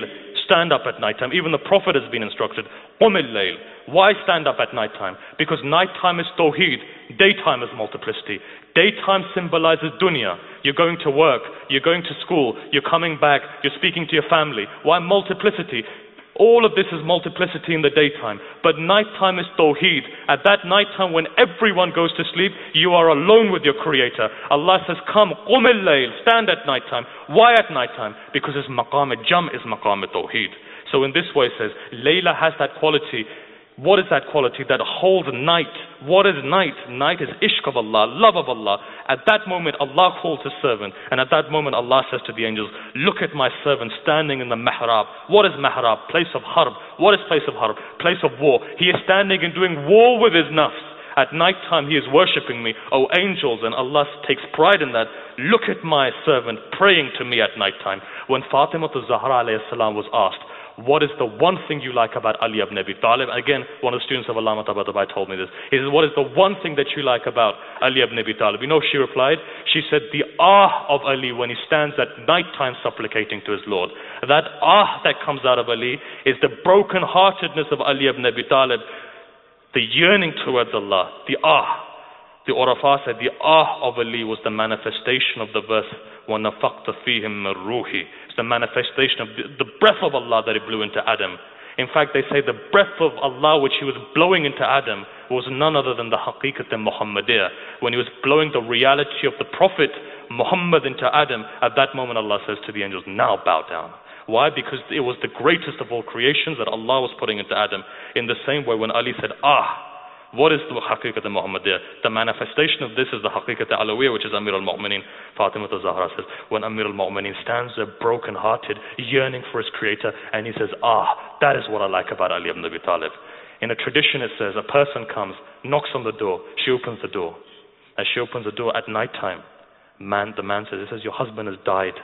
[SPEAKER 1] stand up at night time. Even the Prophet has been instructed, قُمِ اللَّيْلِ. Why stand up at night time? Because night time is tawheed, daytime is multiplicity. Daytime symbolizes dunya. You're going to work, you're going to school, you're coming back, you're speaking to your family. Why multiplicity? All of this is multiplicity in the daytime. But nighttime is tawheed. At that nighttime when everyone goes to sleep, you are alone with your Creator. Allah says, come, qum al-layl, stand at nighttime. Why at nighttime? Because it's maqam al-jam, is maqam al-tawheed. So in this way it says, Layla has that quality. What is that quality that holds night? What is night? Night is ishq of Allah, love of Allah. At that moment Allah calls His servant, and at that moment Allah says to the angels, look at my servant standing in the mihrab. What is mihrab? Place of harb. What is place of harb? Place of war. He is standing and doing war with his nafs. At night time he is worshipping me, O angels, and Allah takes pride in that. Look at my servant praying to me at night time. When Fatima Zahra alayhi salam was asked, what is the one thing you like about Ali ibn Abi Talib? Again, one of the students of Allama Tabatabai told me this. He says, what is the one thing that you like about Ali ibn Abi Talib? You know, she replied, she said, the ah of Ali when he stands at night time supplicating to his Lord. That ah that comes out of Ali is the broken-heartedness of Ali ibn Abi Talib, the yearning towards Allah, the ah. The Urafa said, the ah of Ali was the manifestation of the verse, وَنَفَقْتَ فِيهِمْ مِنْ رُوحِ. It's the manifestation of the, the breath of Allah that He blew into Adam. In fact, they say the breath of Allah which He was blowing into Adam was none other than the haqiqat al-Muhammadiyah. When He was blowing the reality of the Prophet Muhammad into Adam, at that moment Allah says to the angels, now bow down. Why? Because it was the greatest of all creations that Allah was putting into Adam. In the same way when Ali said, ah, what is the haqiqat al-Muhammadiyah? The manifestation of this is the haqiqat al-Alawiyah, which is Amir al-Mu'mineen. Fatima al-Zahra says, when Amir al-Mu'mineen stands there broken-hearted, yearning for his Creator, and he says, ah, that is what I like about Ali ibn Abi Talib. In a tradition it says, a person comes, knocks on the door, she opens the door. As she opens the door at night time, man, the man says, he says, your husband has died.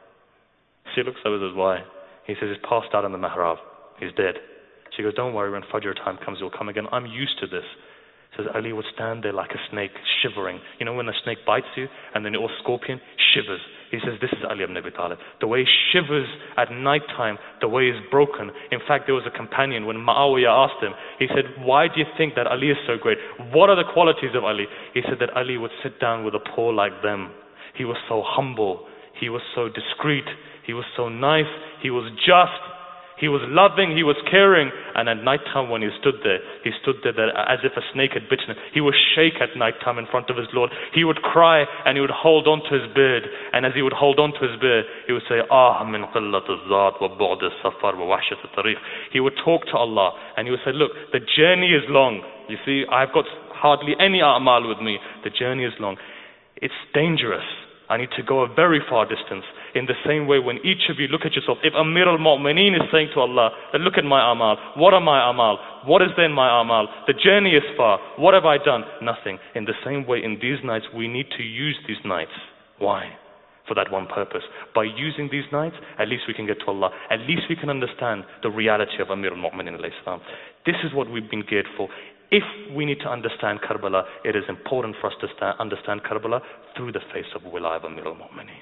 [SPEAKER 1] She looks over and says, why? He says, he's passed out in the mihrab. He's dead. She goes, don't worry, when Fajr time comes, he'll come again. I'm used to this. Says Ali would stand there like a snake, shivering. You know when a snake bites you, and then or scorpion shivers. He says, this is Ali ibn Abi Talib. The way he shivers at night time, the way he's broken. In fact, there was a companion, when Muawiyah asked him, he said, why do you think that Ali is so great? What are the qualities of Ali? He said that Ali would sit down with a poor like them. He was so humble. He was so discreet. He was so nice. He was just. He was loving, he was caring, and at night time when he stood there, he stood there as if a snake had bitten him. He would shake at night time in front of his Lord. He would cry and he would hold on to his beard, and as he would hold on to his beard, he would say, Ah min qillat al-zat wa bu'd al-safar wa wahshat al-tariq. He would talk to Allah and he would say, look, the journey is long. You see, I've got hardly any a'mal with me. The journey is long. It's dangerous. I need to go a very far distance. In the same way, when each of you look at yourself, if Amir al-Mu'mineen is saying to Allah, look at my amal, what are my amal? What is there in my amal? The journey is far. What have I done? Nothing. In the same way, in these nights, we need to use these nights. Why? For that one purpose. By using these nights, at least we can get to Allah. At least we can understand the reality of Amir al-Mu'mineen alayhi salam. This is what we've been geared for. If we need to understand Karbala, it is important for us to sta- understand Karbala through the face of Wilaya of Amir al-Mu'mineen.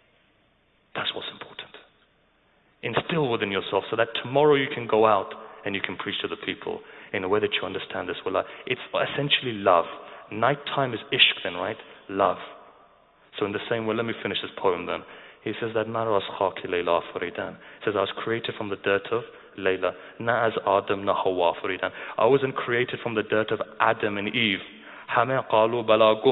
[SPEAKER 1] That's what's important. Instill within yourself so that tomorrow you can go out and you can preach to the people in a way that you understand this Wilaya. It's essentially love. Nighttime is ishq then, right? Love. So in the same way, let me finish this poem then. He says that Maras khaki Layla Faridan. He says I was created from the dirt of Layla. Na as Adam na Hawa Faridan. I wasn't created from the dirt of Adam and Eve. When Allah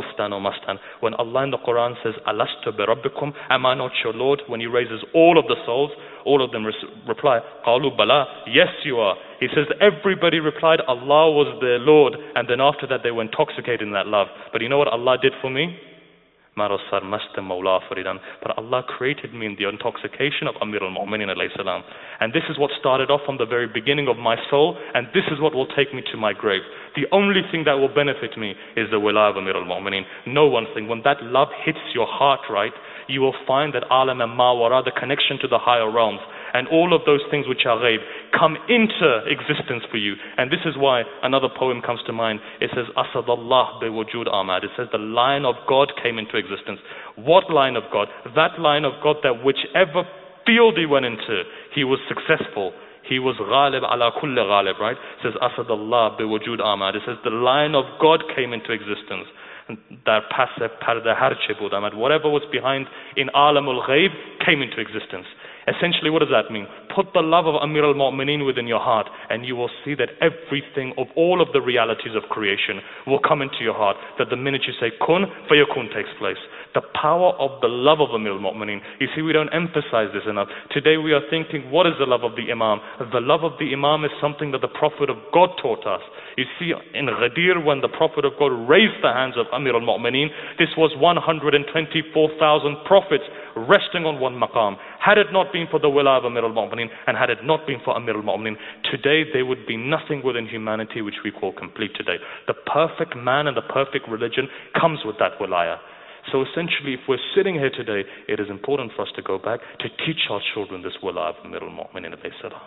[SPEAKER 1] in the Quran says, Alastu bi Rabbikum, am I not your Lord? When He raises all of the souls, all of them res- reply, Qalu bala, yes you are. He says everybody replied, Allah was their Lord, and then after that they were intoxicated in that love. But you know what Allah did for me? But Allah created me in the intoxication of Amir al-Mu'mineen alayhi salam. And this is what started off from the very beginning of my soul, and this is what will take me to my grave. The only thing that will benefit me is the wilaya of Amir al-Mu'mineen. No one thing. When that love hits your heart, right, you will find that alam and mawara, the connection to the higher realms, and all of those things which are ghaib come into existence for you. And this is why another poem comes to mind. It says, Asadallah bi wujud Ahmad. It says the line of God came into existence. What line of God? That line of God that whichever field he went into, He was successful. He was ghalib ala kulli ghalib, right? It says, Asad Allah bi wujud amad. It says, the lion of God came into existence. And that passe parda harche bud amad. Whatever was behind in alamul ghayb came into existence. Essentially, what does that mean? Put the love of Amir al-Mu'mineen within your heart, and you will see that everything of all of the realities of creation will come into your heart. That the minute you say kun, fayakun takes place. The power of the love of Amir al-Mu'mineen. You see, we don't emphasize this enough. Today we are thinking, what is the love of the Imam? The love of the Imam is something that the Prophet of God taught us. You see, in Ghadir, when the Prophet of God raised the hands of Amir al-Mu'mineen, this was one hundred twenty-four thousand prophets resting on one maqam. Had it not been for the wilaya of Amir al-Mu'mineen, and had it not been for Amir al-Mu'mineen, today there would be nothing within humanity which we call complete today. The perfect man and the perfect religion comes with that wilaya. So essentially, if we're sitting here today, it is important for us to go back to teach our children this wilaya of Amir al-Mu'mineen alayhi salam.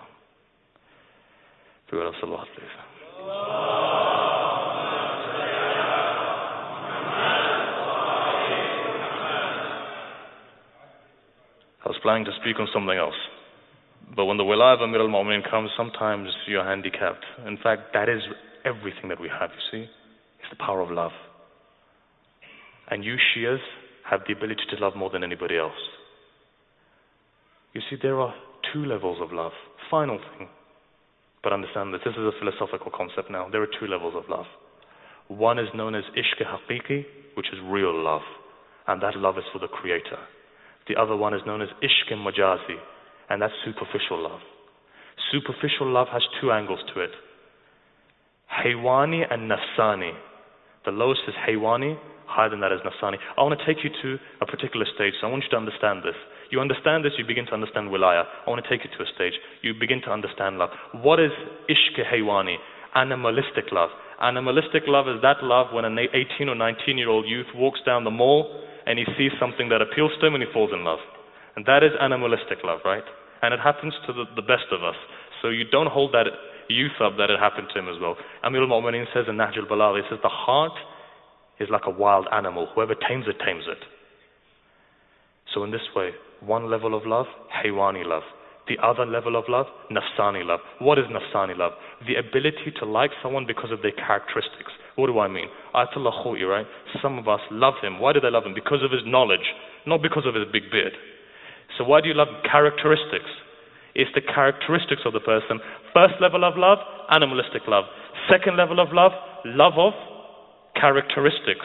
[SPEAKER 1] I was planning to speak on something else, but when the wilaya of Amir al-Mu'mineen comes, sometimes you're handicapped. In fact, that is everything that we have, you see. It's the power of love. And you Shias have the ability to love more than anybody else. You see, there are two levels of love. Final thing. But understand that this is a philosophical concept now. There are two levels of love. One is known as ishq haqiqi, which is real love. And that love is for the Creator. The other one is known as ishq majazi, and that's superficial love. Superficial love has two angles to it. Haywani and nafsani. The lowest is haywani, higher than that is nafsani. I want to take you to a particular stage, so I want you to understand this. You understand this, you begin to understand wilaya. I want to take you to a stage. You begin to understand love. What is ishq haywani? Animalistic love. Animalistic love is that love when an eighteen or nineteen year old youth walks down the mall and he sees something that appeals to him and he falls in love. And that is animalistic love, right? And it happens to the, the best of us. So you don't hold that youth up that it happened to him as well. Amir al-Mu'mineen says in Nahj al-Balagh, he says, the heart is like a wild animal. Whoever tames it, tames it. So in this way, one level of love, haywani love. The other level of love, nafsani love. What is nafsani love? The ability to like someone because of their characteristics. What do I mean? Ayatollah Khouti, right? Some of us love him. Why do they love him? Because of his knowledge, not because of his big beard. So why do you love characteristics? It's the characteristics of the person. First level of love, animalistic love. Second level of love, love of characteristics.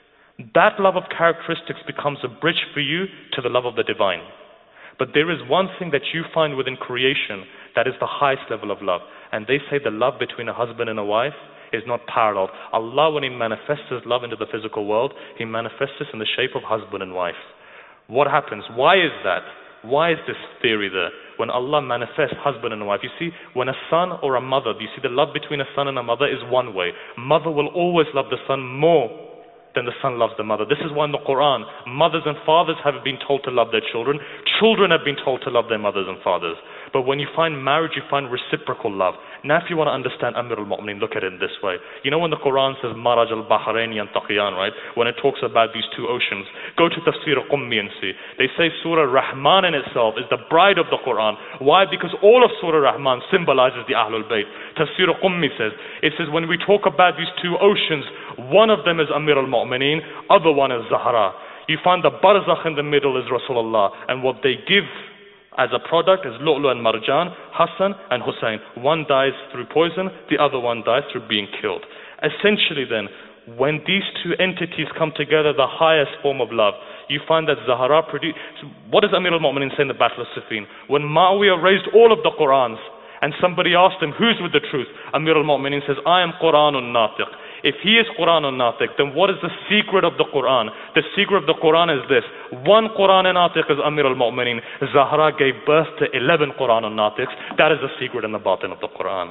[SPEAKER 1] That love of characteristics becomes a bridge for you to the love of the divine. But there is one thing that you find within creation that is the highest level of love. And they say the love between a husband and a wife is not parallel. Allah, when He manifests His love into the physical world, He manifests this in the shape of husband and wife. What happens? Why is that? Why is this theory there? When Allah manifests husband and wife, you see, when a son or a mother, you see the love between a son and a mother is one way. Mother will always love the son more than the son loves the mother. This is why in the Quran, mothers and fathers have been told to love their children. Children have been told to love their mothers and fathers. But when you find marriage, you find reciprocal love. Now if you want to understand Amir al-Mu'mineen, look at it in this way. You know when the Quran says, Maraj al-Bahrain yantaqiyan, right? When it talks about these two oceans, go to Tafsir Qummi and see. They say Surah Rahman in itself is the bride of the Quran. Why? Because all of Surah Rahman symbolizes the Ahlul Bayt. Tafsir Qummi says, it says when we talk about these two oceans, one of them is Amir al-Mu'mineen, other one is Zahra. You find the barzakh in the middle is Rasulullah, and what they give as a product is Lu'lu and Marjan, Hassan and Hussein. One dies through poison, the other one dies through being killed. Essentially then, when these two entities come together, the highest form of love, you find that Zahra produced. What does Amir al-Mu'mineen say in the Battle of Siffin? When Muawiyah raised all of the Qurans, and somebody asked him, who's with the truth? Amir al-Mu'mineen says, I am Quranun Natiq. If he is Quranun Natiq, then what is the secret of the Quran? The secret of the Quran is this. One Quranun Natiq is Amir al-Mu'mineen. Zahra gave birth to eleven Quranun Natiqs. That is the secret and the batin of the Quran.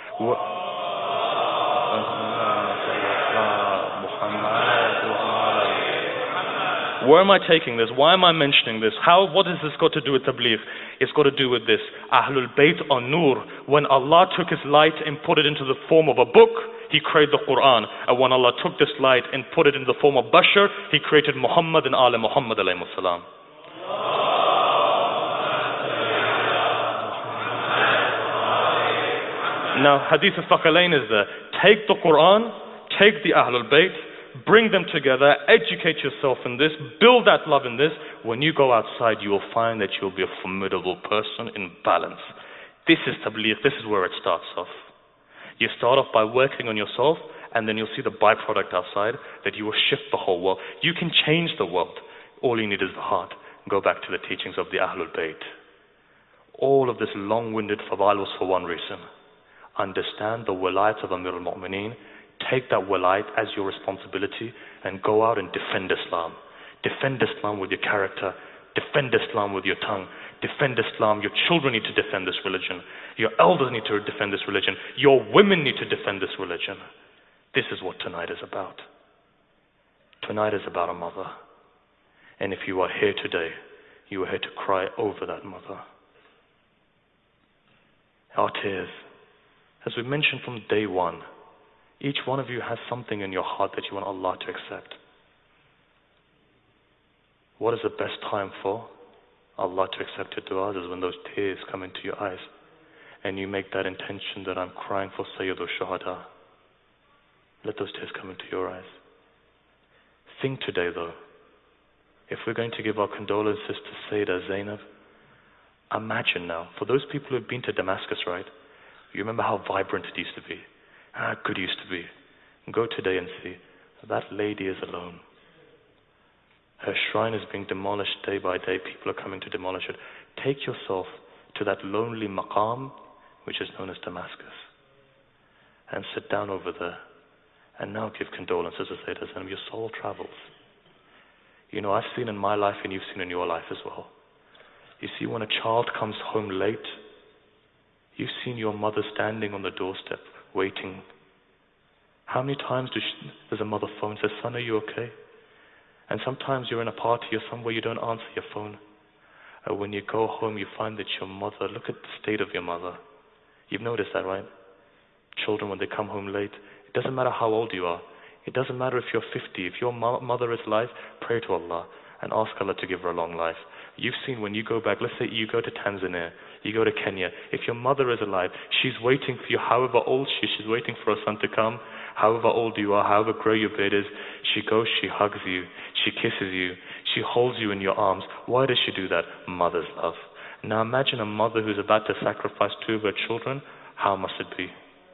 [SPEAKER 1] Where am I taking this? Why am I mentioning this? How? What has this got to do with Tabligh? It's got to do with this. Ahlul Bayt on Nur. When Allah took His light and put it into the form of a book, He created the Quran. And when Allah took this light and put it in the form of Bashar, He created Muhammad and Ali Muhammad alayhi salam. Now, Hadith al-Thaqalain is there. Take the Quran, take the Ahlul Bayt, bring them together, educate yourself in this, build that love in this. When you go outside, you will find that you'll be a formidable person in balance. This is tabligh, this is where it starts off. You start off by working on yourself, and then you'll see the byproduct outside, that you will shift the whole world. You can change the world. All you need is the heart. Go back to the teachings of the Ahlul Bayt. All of this long-winded fadail was for one reason. Understand the wilayat of Amir al-Mu'mineen, take that wilayat as your responsibility, and go out and defend Islam. Defend Islam with your character, defend Islam with your tongue, defend Islam. Your children need to defend this religion. Your elders need to defend this religion. Your women need to defend this religion. This is what tonight is about. Tonight is about a mother. And if you are here today, you are here to cry over that mother. Our tears. As we mentioned from day one, each one of you has something in your heart that you want Allah to accept. What is the best time for Allah to accept your du'as is when those tears come into your eyes and you make that intention that I'm crying for Sayyid al-Shuhada. Let those tears come into your eyes. Think today though, if we're going to give our condolences to Sayyidah Zainab, imagine now, for those people who've been to Damascus, right? You remember how vibrant it used to be, how good it used to be. Go today and see, that lady is alone. Her shrine is being demolished day by day. People are coming to demolish it. Take yourself to that lonely maqam, which is known as Damascus, and sit down over there, and now give condolences to Sayyidah Zainab. Your soul travels. You know, I've seen in my life, and you've seen in your life as well. You see, when a child comes home late, you've seen your mother standing on the doorstep, waiting. How many times does, she, does a mother phone and says, son, are you okay? And sometimes you're in a party or somewhere, you don't answer your phone. And when you go home, you find that your mother, look at the state of your mother. You've noticed that, right? Children, when they come home late, it doesn't matter how old you are. It doesn't matter if you're fifty. If your mo mother is alive, pray to Allah and ask Allah to give her a long life. You've seen when you go back, let's say you go to Tanzania, you go to Kenya, if your mother is alive, she's waiting for you, however old she is, she's waiting for her son to come, however old you are, however grey your beard is, she goes, she hugs you, she kisses you, she holds you in your arms. Why does she do that? Mother's love. Now imagine a mother who's about to sacrifice two of her children, how must it be?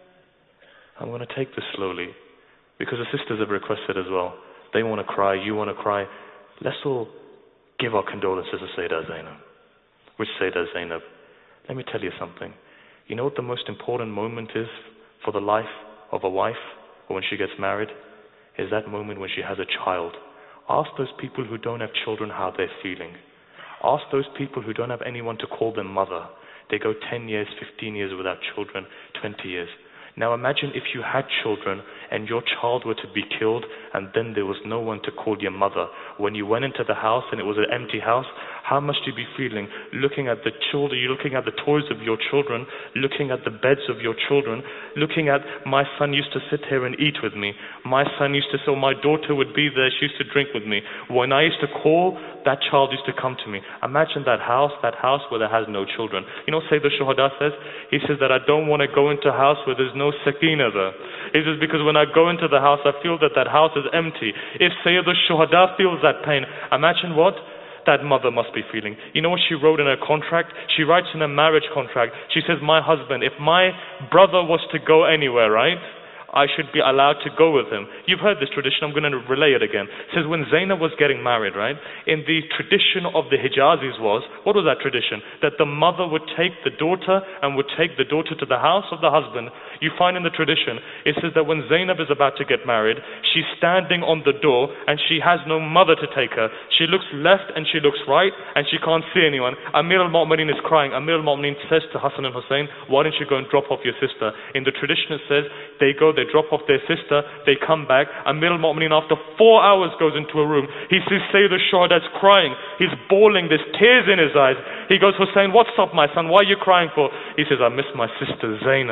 [SPEAKER 1] I'm going to take this slowly, because the sisters have requested as well. They want to cry, you want to cry. Let's all give our condolences to Sayyidah Zainab. Which Sayyidah Zainab? Let me tell you something. You know what the most important moment is for the life of a wife, or when she gets married? Is that moment when she has a child. Ask those people who don't have children how they're feeling. Ask those people who don't have anyone to call them mother. They go ten years, fifteen years without children, twenty years. Now imagine if you had children and your child were to be killed and then there was no one to call your mother. When you went into the house and it was an empty house, how must you be feeling? Looking at the children, you're looking at the toys of your children, looking at the beds of your children, looking at, my son used to sit here and eat with me. My son used to, so my daughter would be there, she used to drink with me. When I used to call, that child used to come to me. Imagine that house, that house where there has no children. You know, Sayyid al-Shuhada says, he says that I don't want to go into a house where there's no sakina there. He says, because when I go into the house, I feel that that house is empty. If Sayyid al-Shuhada feels that pain, imagine what that mother must be feeling. You know what she wrote in her contract? She writes in a marriage contract, she says, my husband, if my brother was to go anywhere, right, I should be allowed to go with him. You've heard this tradition, I'm going to relay it again. It says when Zainab was getting married, right, in the tradition of the Hijazis was, what was that tradition? That the mother would take the daughter and would take the daughter to the house of the husband. You find in the tradition, it says that when Zainab is about to get married, she's standing on the door and she has no mother to take her. She looks left and she looks right and she can't see anyone. Amir al-Mu'mineen is crying. Amir al-Mu'mineen says to Hassan and Hussein, why don't you go and drop off your sister? In the tradition it says, they go, they drop off their sister, they come back. Amir al-Mu'mineen after four hours goes into a room. He sees Sayyid al-Shuhada's crying. He's bawling, there's tears in his eyes. He goes, Hussein, what's up my son? Why are you crying for? He says, I miss my sister Zainab.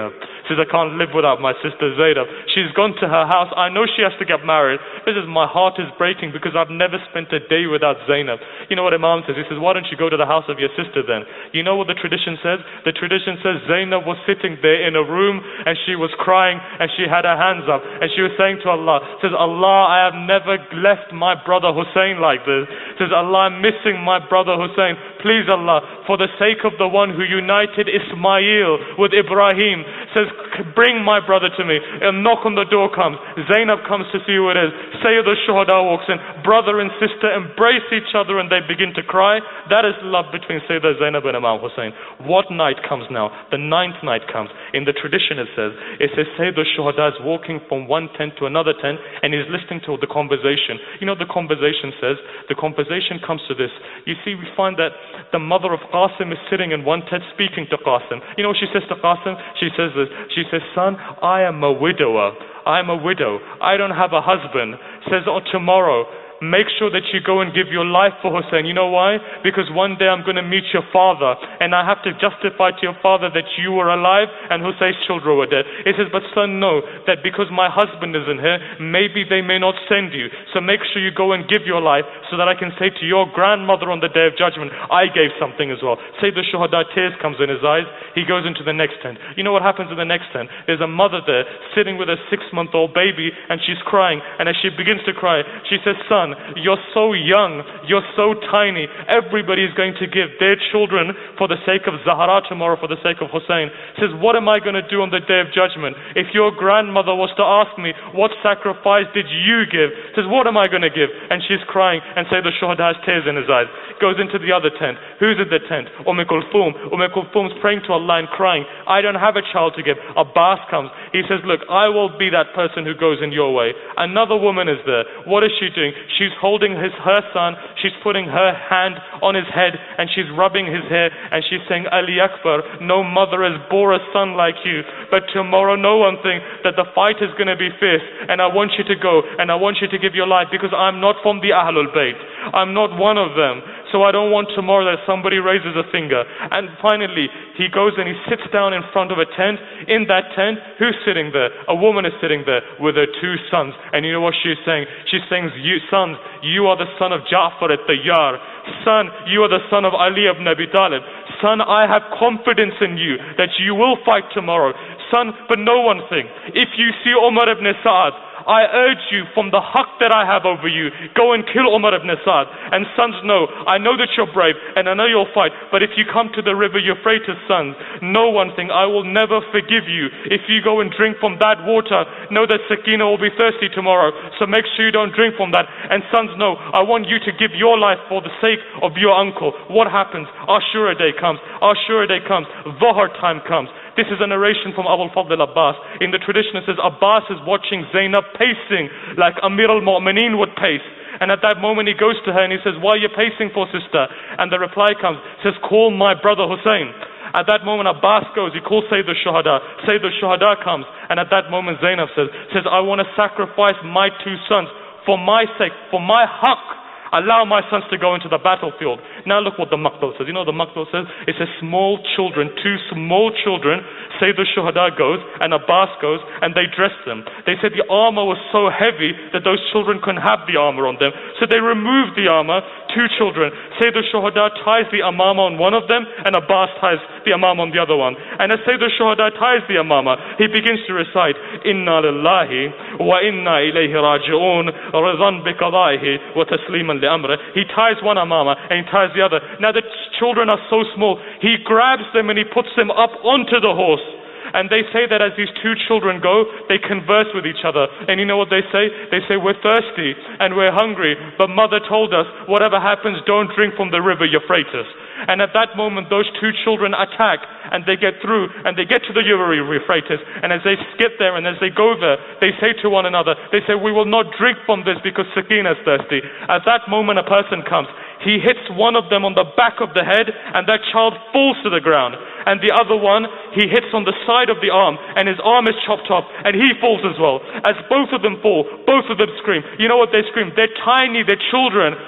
[SPEAKER 1] Says, I can't live without my sister Zainab. She's gone to her house. I know she has to get married. This is, my heart is breaking because I've never spent a day without Zainab. You know what Imam says? He says, why don't you go to the house of your sister then? You know what the tradition says? The tradition says Zainab was sitting there in a room and she was crying and she had her hands up and she was saying to Allah, says, Allah, I have never left my brother Hussein like this. Says, Allah, I'm missing my brother Hussein. Please Allah, for the sake of the one who united Ismail with Ibrahim, says, bring my brother to me. A knock on the door comes. Zainab comes to see who it is. Sayyid al-Shuhada walks in. Brother and sister embrace each other and they begin to cry. That is love between Sayyidah Zainab and Imam Hussein. What night comes now? The ninth night comes. In the tradition it says, it says Sayyid al-Shuhada is walking from one tent to another tent and he's listening to the conversation. You know the conversation says? The conversation comes to this. You see, we find that the mother of Qasim is sitting in one tent speaking to Qasim. You know what she says to Qasim? She says this. She says, son, I am a widower. I am a widow. I don't have a husband. Says, oh, tomorrow, make sure that you go and give your life for Hussein. You know why? Because one day I'm going to meet your father and I have to justify to your father that you were alive and Hussein's children were dead. He says, but son, know that because my husband isn't here, maybe they may not send you. So make sure you go and give your life so that I can say to your grandmother on the day of judgment, I gave something as well. Say the Shuhada, tears comes in his eyes. He goes into the next tent. You know what happens in the next tent? There's a mother there sitting with a six-month-old baby and she's crying. And as she begins to cry, she says, son, you're so young, you're so tiny. Everybody is going to give their children for the sake of Zahra tomorrow, for the sake of Hussein. Says, what am I going to do on the day of judgment? If your grandmother was to ask me, what sacrifice did you give? Says, what am I going to give? And she's crying and say the Shuhada has tears in his eyes. Goes into the other tent. Who's in the tent? Umm Kulthum. Umm Kulthum's praying to Allah and crying. I don't have a child to give. Abbas comes. He says, look, I will be that person who goes in your way. Another woman is there. What is she doing? She's holding his her son, she's putting her hand on his head and she's rubbing his hair and she's saying, Ali Akbar, no mother has bore a son like you, but tomorrow no one think that the fight is going to be fierce and I want you to go and I want you to give your life because I'm not from the Ahlul Bayt, I'm not one of them. So I don't want tomorrow that somebody raises a finger. And finally, he goes and he sits down in front of a tent. In that tent, who's sitting there? A woman is sitting there with her two sons. And you know what she's saying? She's saying, you sons, you are the son of Ja'far at-Tayyar. Son, you are the son of Ali ibn Abi Talib. Son, I have confidence in you that you will fight tomorrow. Son, but know one thing. If you see Umar ibn Sa'ad, I urge you from the haqq that I have over you, go and kill Umar ibn Sa'ad. And sons, know, I know that you're brave and I know you'll fight, but if you come to the river Euphrates, sons, know one thing, I will never forgive you. If you go and drink from that water, know that Sakina will be thirsty tomorrow, so make sure you don't drink from that. And sons, know, I want you to give your life for the sake of your uncle. What happens? Ashura day comes. Ashura day comes. Dhuhr time comes. This is a narration from Abu al-Fadl al-Abbas. In the tradition it says Abbas is watching Zainab pacing like Amir al-Mu'mineen would pace. And at that moment he goes to her and he says, why are you pacing for, sister? And the reply comes, says, call my brother Hussein. At that moment Abbas goes, he calls Sayyid al-Shuhada. Sayyid al-Shuhada comes. And at that moment Zainab says, says, I want to sacrifice my two sons for my sake, for my haqq. Allow my sons to go into the battlefield. Now look what the Maqtal says. You know what the Maqtal says? It says small children, two small children, Sayyid al-Shuhada goes and Abbas goes and they dress them. They said the armor was so heavy that those children couldn't have the armor on them. So they removed the armor, two children. Sayyid al-Shuhada ties the amama on one of them and Abbas ties the amama on the other one. And as Sayyid al-Shuhada ties the amama, he begins to recite, Inna lillahi wa inna ilayhi raji'un rizan bi qada'ihi wa tasliman li amri. He ties one amama and he ties the other. Now the children are so small, he grabs them and he puts them up onto the horse. And they say that as these two children go, they converse with each other. And you know what they say? They say, we're thirsty and we're hungry, but mother told us, whatever happens, don't drink from the river Euphrates. And at that moment, those two children attack and they get through and they get to the river Euphrates. And as they get there and as they go there, they say to one another, they say, we will not drink from this because Sakina is thirsty. At that moment, a person comes. He hits one of them on the back of the head and that child falls to the ground. And the other one, he hits on the side of the arm and his arm is chopped off and he falls as well. As both of them fall, both of them scream. You know what they scream? They're tiny, they're children.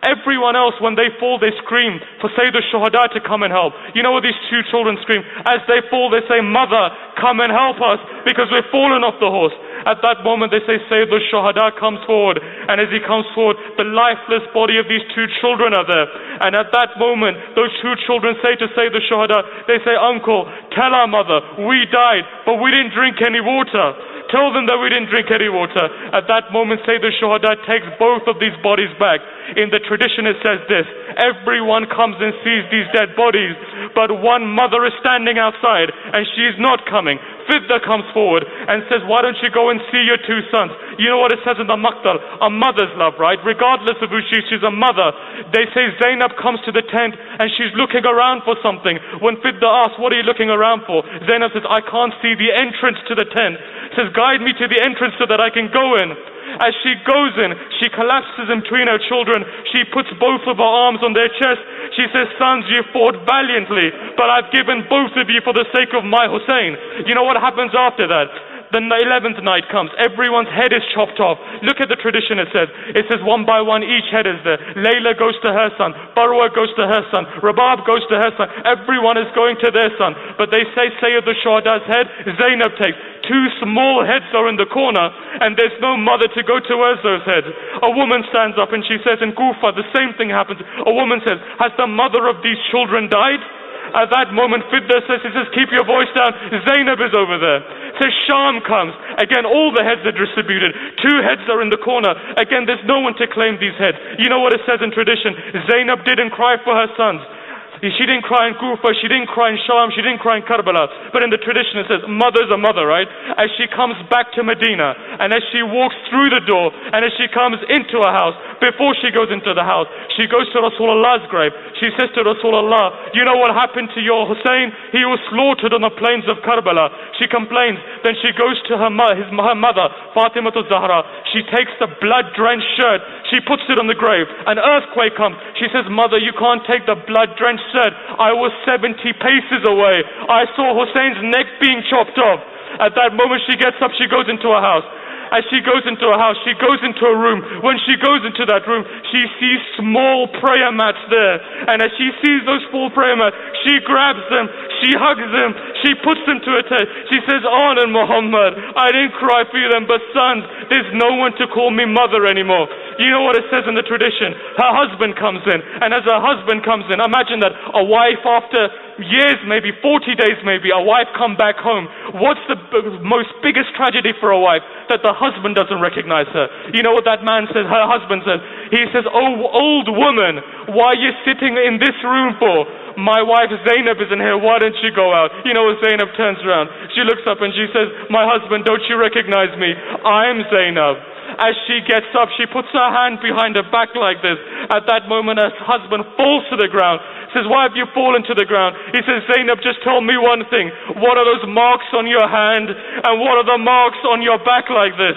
[SPEAKER 2] Everyone else, when they fall, they scream for Sayyid al-Shuhada to come and help. You know what these two children scream? As they fall, they say, "Mother, come and help us because we've fallen off the horse." At that moment, they say, Sayyid al-Shuhada comes forward. And as he comes forward, the lifeless body of these two children are there. And at that moment, those two children say to Sayyid al-Shuhada, they say, "Uncle, tell our mother, we died, but we didn't drink any water. Tell them that we didn't drink any water." At that moment, Sayyid al-Shuhada takes both of these bodies back. In the tradition it says this: everyone comes and sees these dead bodies, but one mother is standing outside and she is not coming. Fidda comes forward and says, "Why don't you go and see your two sons?" You know what it says in the Maqtal? A mother's love, right? Regardless of who she is, she's a mother. They say Zainab comes to the tent and she's looking around for something. When Fidda asks, "What are you looking around for?" Zainab says, "I can't see the entrance to the tent." Says, "Guide me to the entrance so that I can go in." As she goes in, she collapses in between her children. She puts both of her arms on their chest. She says, "Sons, you fought valiantly, but I've given both of you for the sake of my Hussein." You know what happens after that? The eleventh night comes. Everyone's head is chopped off. Look at the tradition it says. It says one by one each head is there. Layla goes to her son. Barwa goes to her son. Rabab goes to her son. Everyone is going to their son. But they say Sayyid al-Shuhada's head, Zainab takes. Two small heads are in the corner and there's no mother to go towards those heads. A woman stands up and she says, in Kufa the same thing happens. A woman says, "Has the mother of these children died?" At that moment, Fidda says, he says, "Keep your voice down. Zainab is over there." Says Sham comes. Again, all the heads are distributed. Two heads are in the corner. Again, there's no one to claim these heads. You know what it says in tradition? Zainab didn't cry for her sons. She didn't cry in Kufa, she didn't cry in Sham, she didn't cry in Karbala. But in the tradition it says, mother's a mother, right? As she comes back to Medina, and as she walks through the door, and as she comes into a house, before she goes into the house, she goes to Rasulullah's grave. She says to Rasulullah, "You know what happened to your Hussein? He was slaughtered on the plains of Karbala." She complains. Then she goes to her, mo- his, her mother, Fatima Zahra. She takes the blood-drenched shirt. She puts it on the grave. An earthquake comes. She says, "Mother, you can't take the blood-drenched shirt. I was seventy paces away. I saw Hussein's neck being chopped off." At that moment she gets up, she goes into her house. As she goes into a house, she goes into a room. When she goes into that room, she sees small prayer mats there. And as she sees those small prayer mats, she grabs them, she hugs them, she puts them to her chest. She says, "On and Muhammad, I didn't cry for you then, but sons, there's no one to call me mother anymore." You know what it says in the tradition? Her husband comes in, and as her husband comes in, imagine that a wife after years, maybe forty days maybe, a wife come back home. What's the b- most biggest tragedy for a wife? That the husband doesn't recognize her. You know what that man says, her husband says? He says, "Oh, old woman, why are you sitting in this room for? My wife Zainab isn't here, why don't you go out?" You know, Zainab turns around. She looks up and she says, "My husband, don't you recognize me? I'm Zainab." As she gets up, she puts her hand behind her back like this. At that moment, her husband falls to the ground. Says, "Why have you fallen to the ground?" He says, "Zainab, just tell me one thing. What are those marks on your hand? And what are the marks on your back like this?"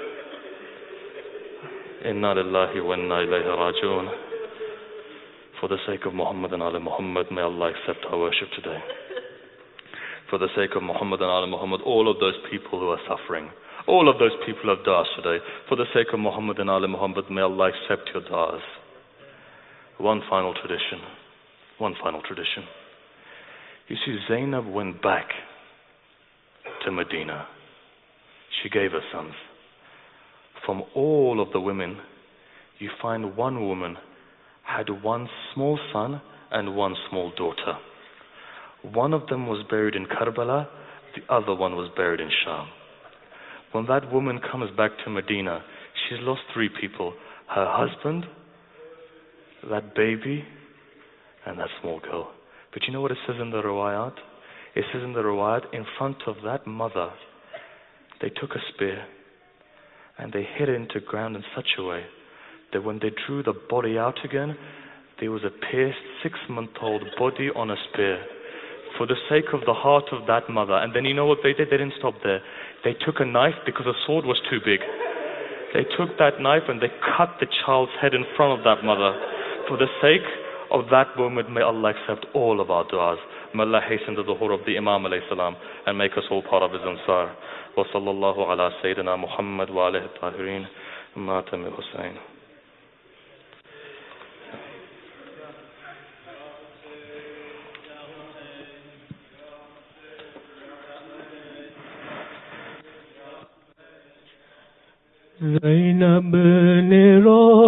[SPEAKER 1] Inna lillahi wa inna ilayhi raji'un. For the sake of Muhammad and Ali Muhammad, may Allah accept our worship today. For the sake of Muhammad and Ali Muhammad, all of those people who are suffering, all of those people who have du'as today, for the sake of Muhammad and Ali Muhammad, may Allah accept your du'as. One final tradition. One final tradition. You see, Zainab went back to Medina. She gave her sons. From all of the women, you find one woman had one small son and one small daughter. One of them was buried in Karbala, the other one was buried in Sham. When that woman comes back to Medina, she's lost three people: her husband, that baby, and that small girl. But you know what it says in the riwayat? It says in the riwayat, in front of that mother, they took a spear and they hit it into ground in such a way that when they drew the body out again, there was a pierced six-month-old body on a spear. For the sake of the heart of that mother. And then you know what they did? They didn't stop there. They took a knife because the sword was too big. They took that knife and they cut the child's head in front of that mother. For the sake of that moment, may Allah accept all of our du'as. May Allah hasten the dhuhr of the Imam alayhi salam and make us all part of his ansar. Wa sallallahu ala Sayyidina Muhammad wa alayhi tahirin. Matam Hussain.
[SPEAKER 3] Zainab ne ro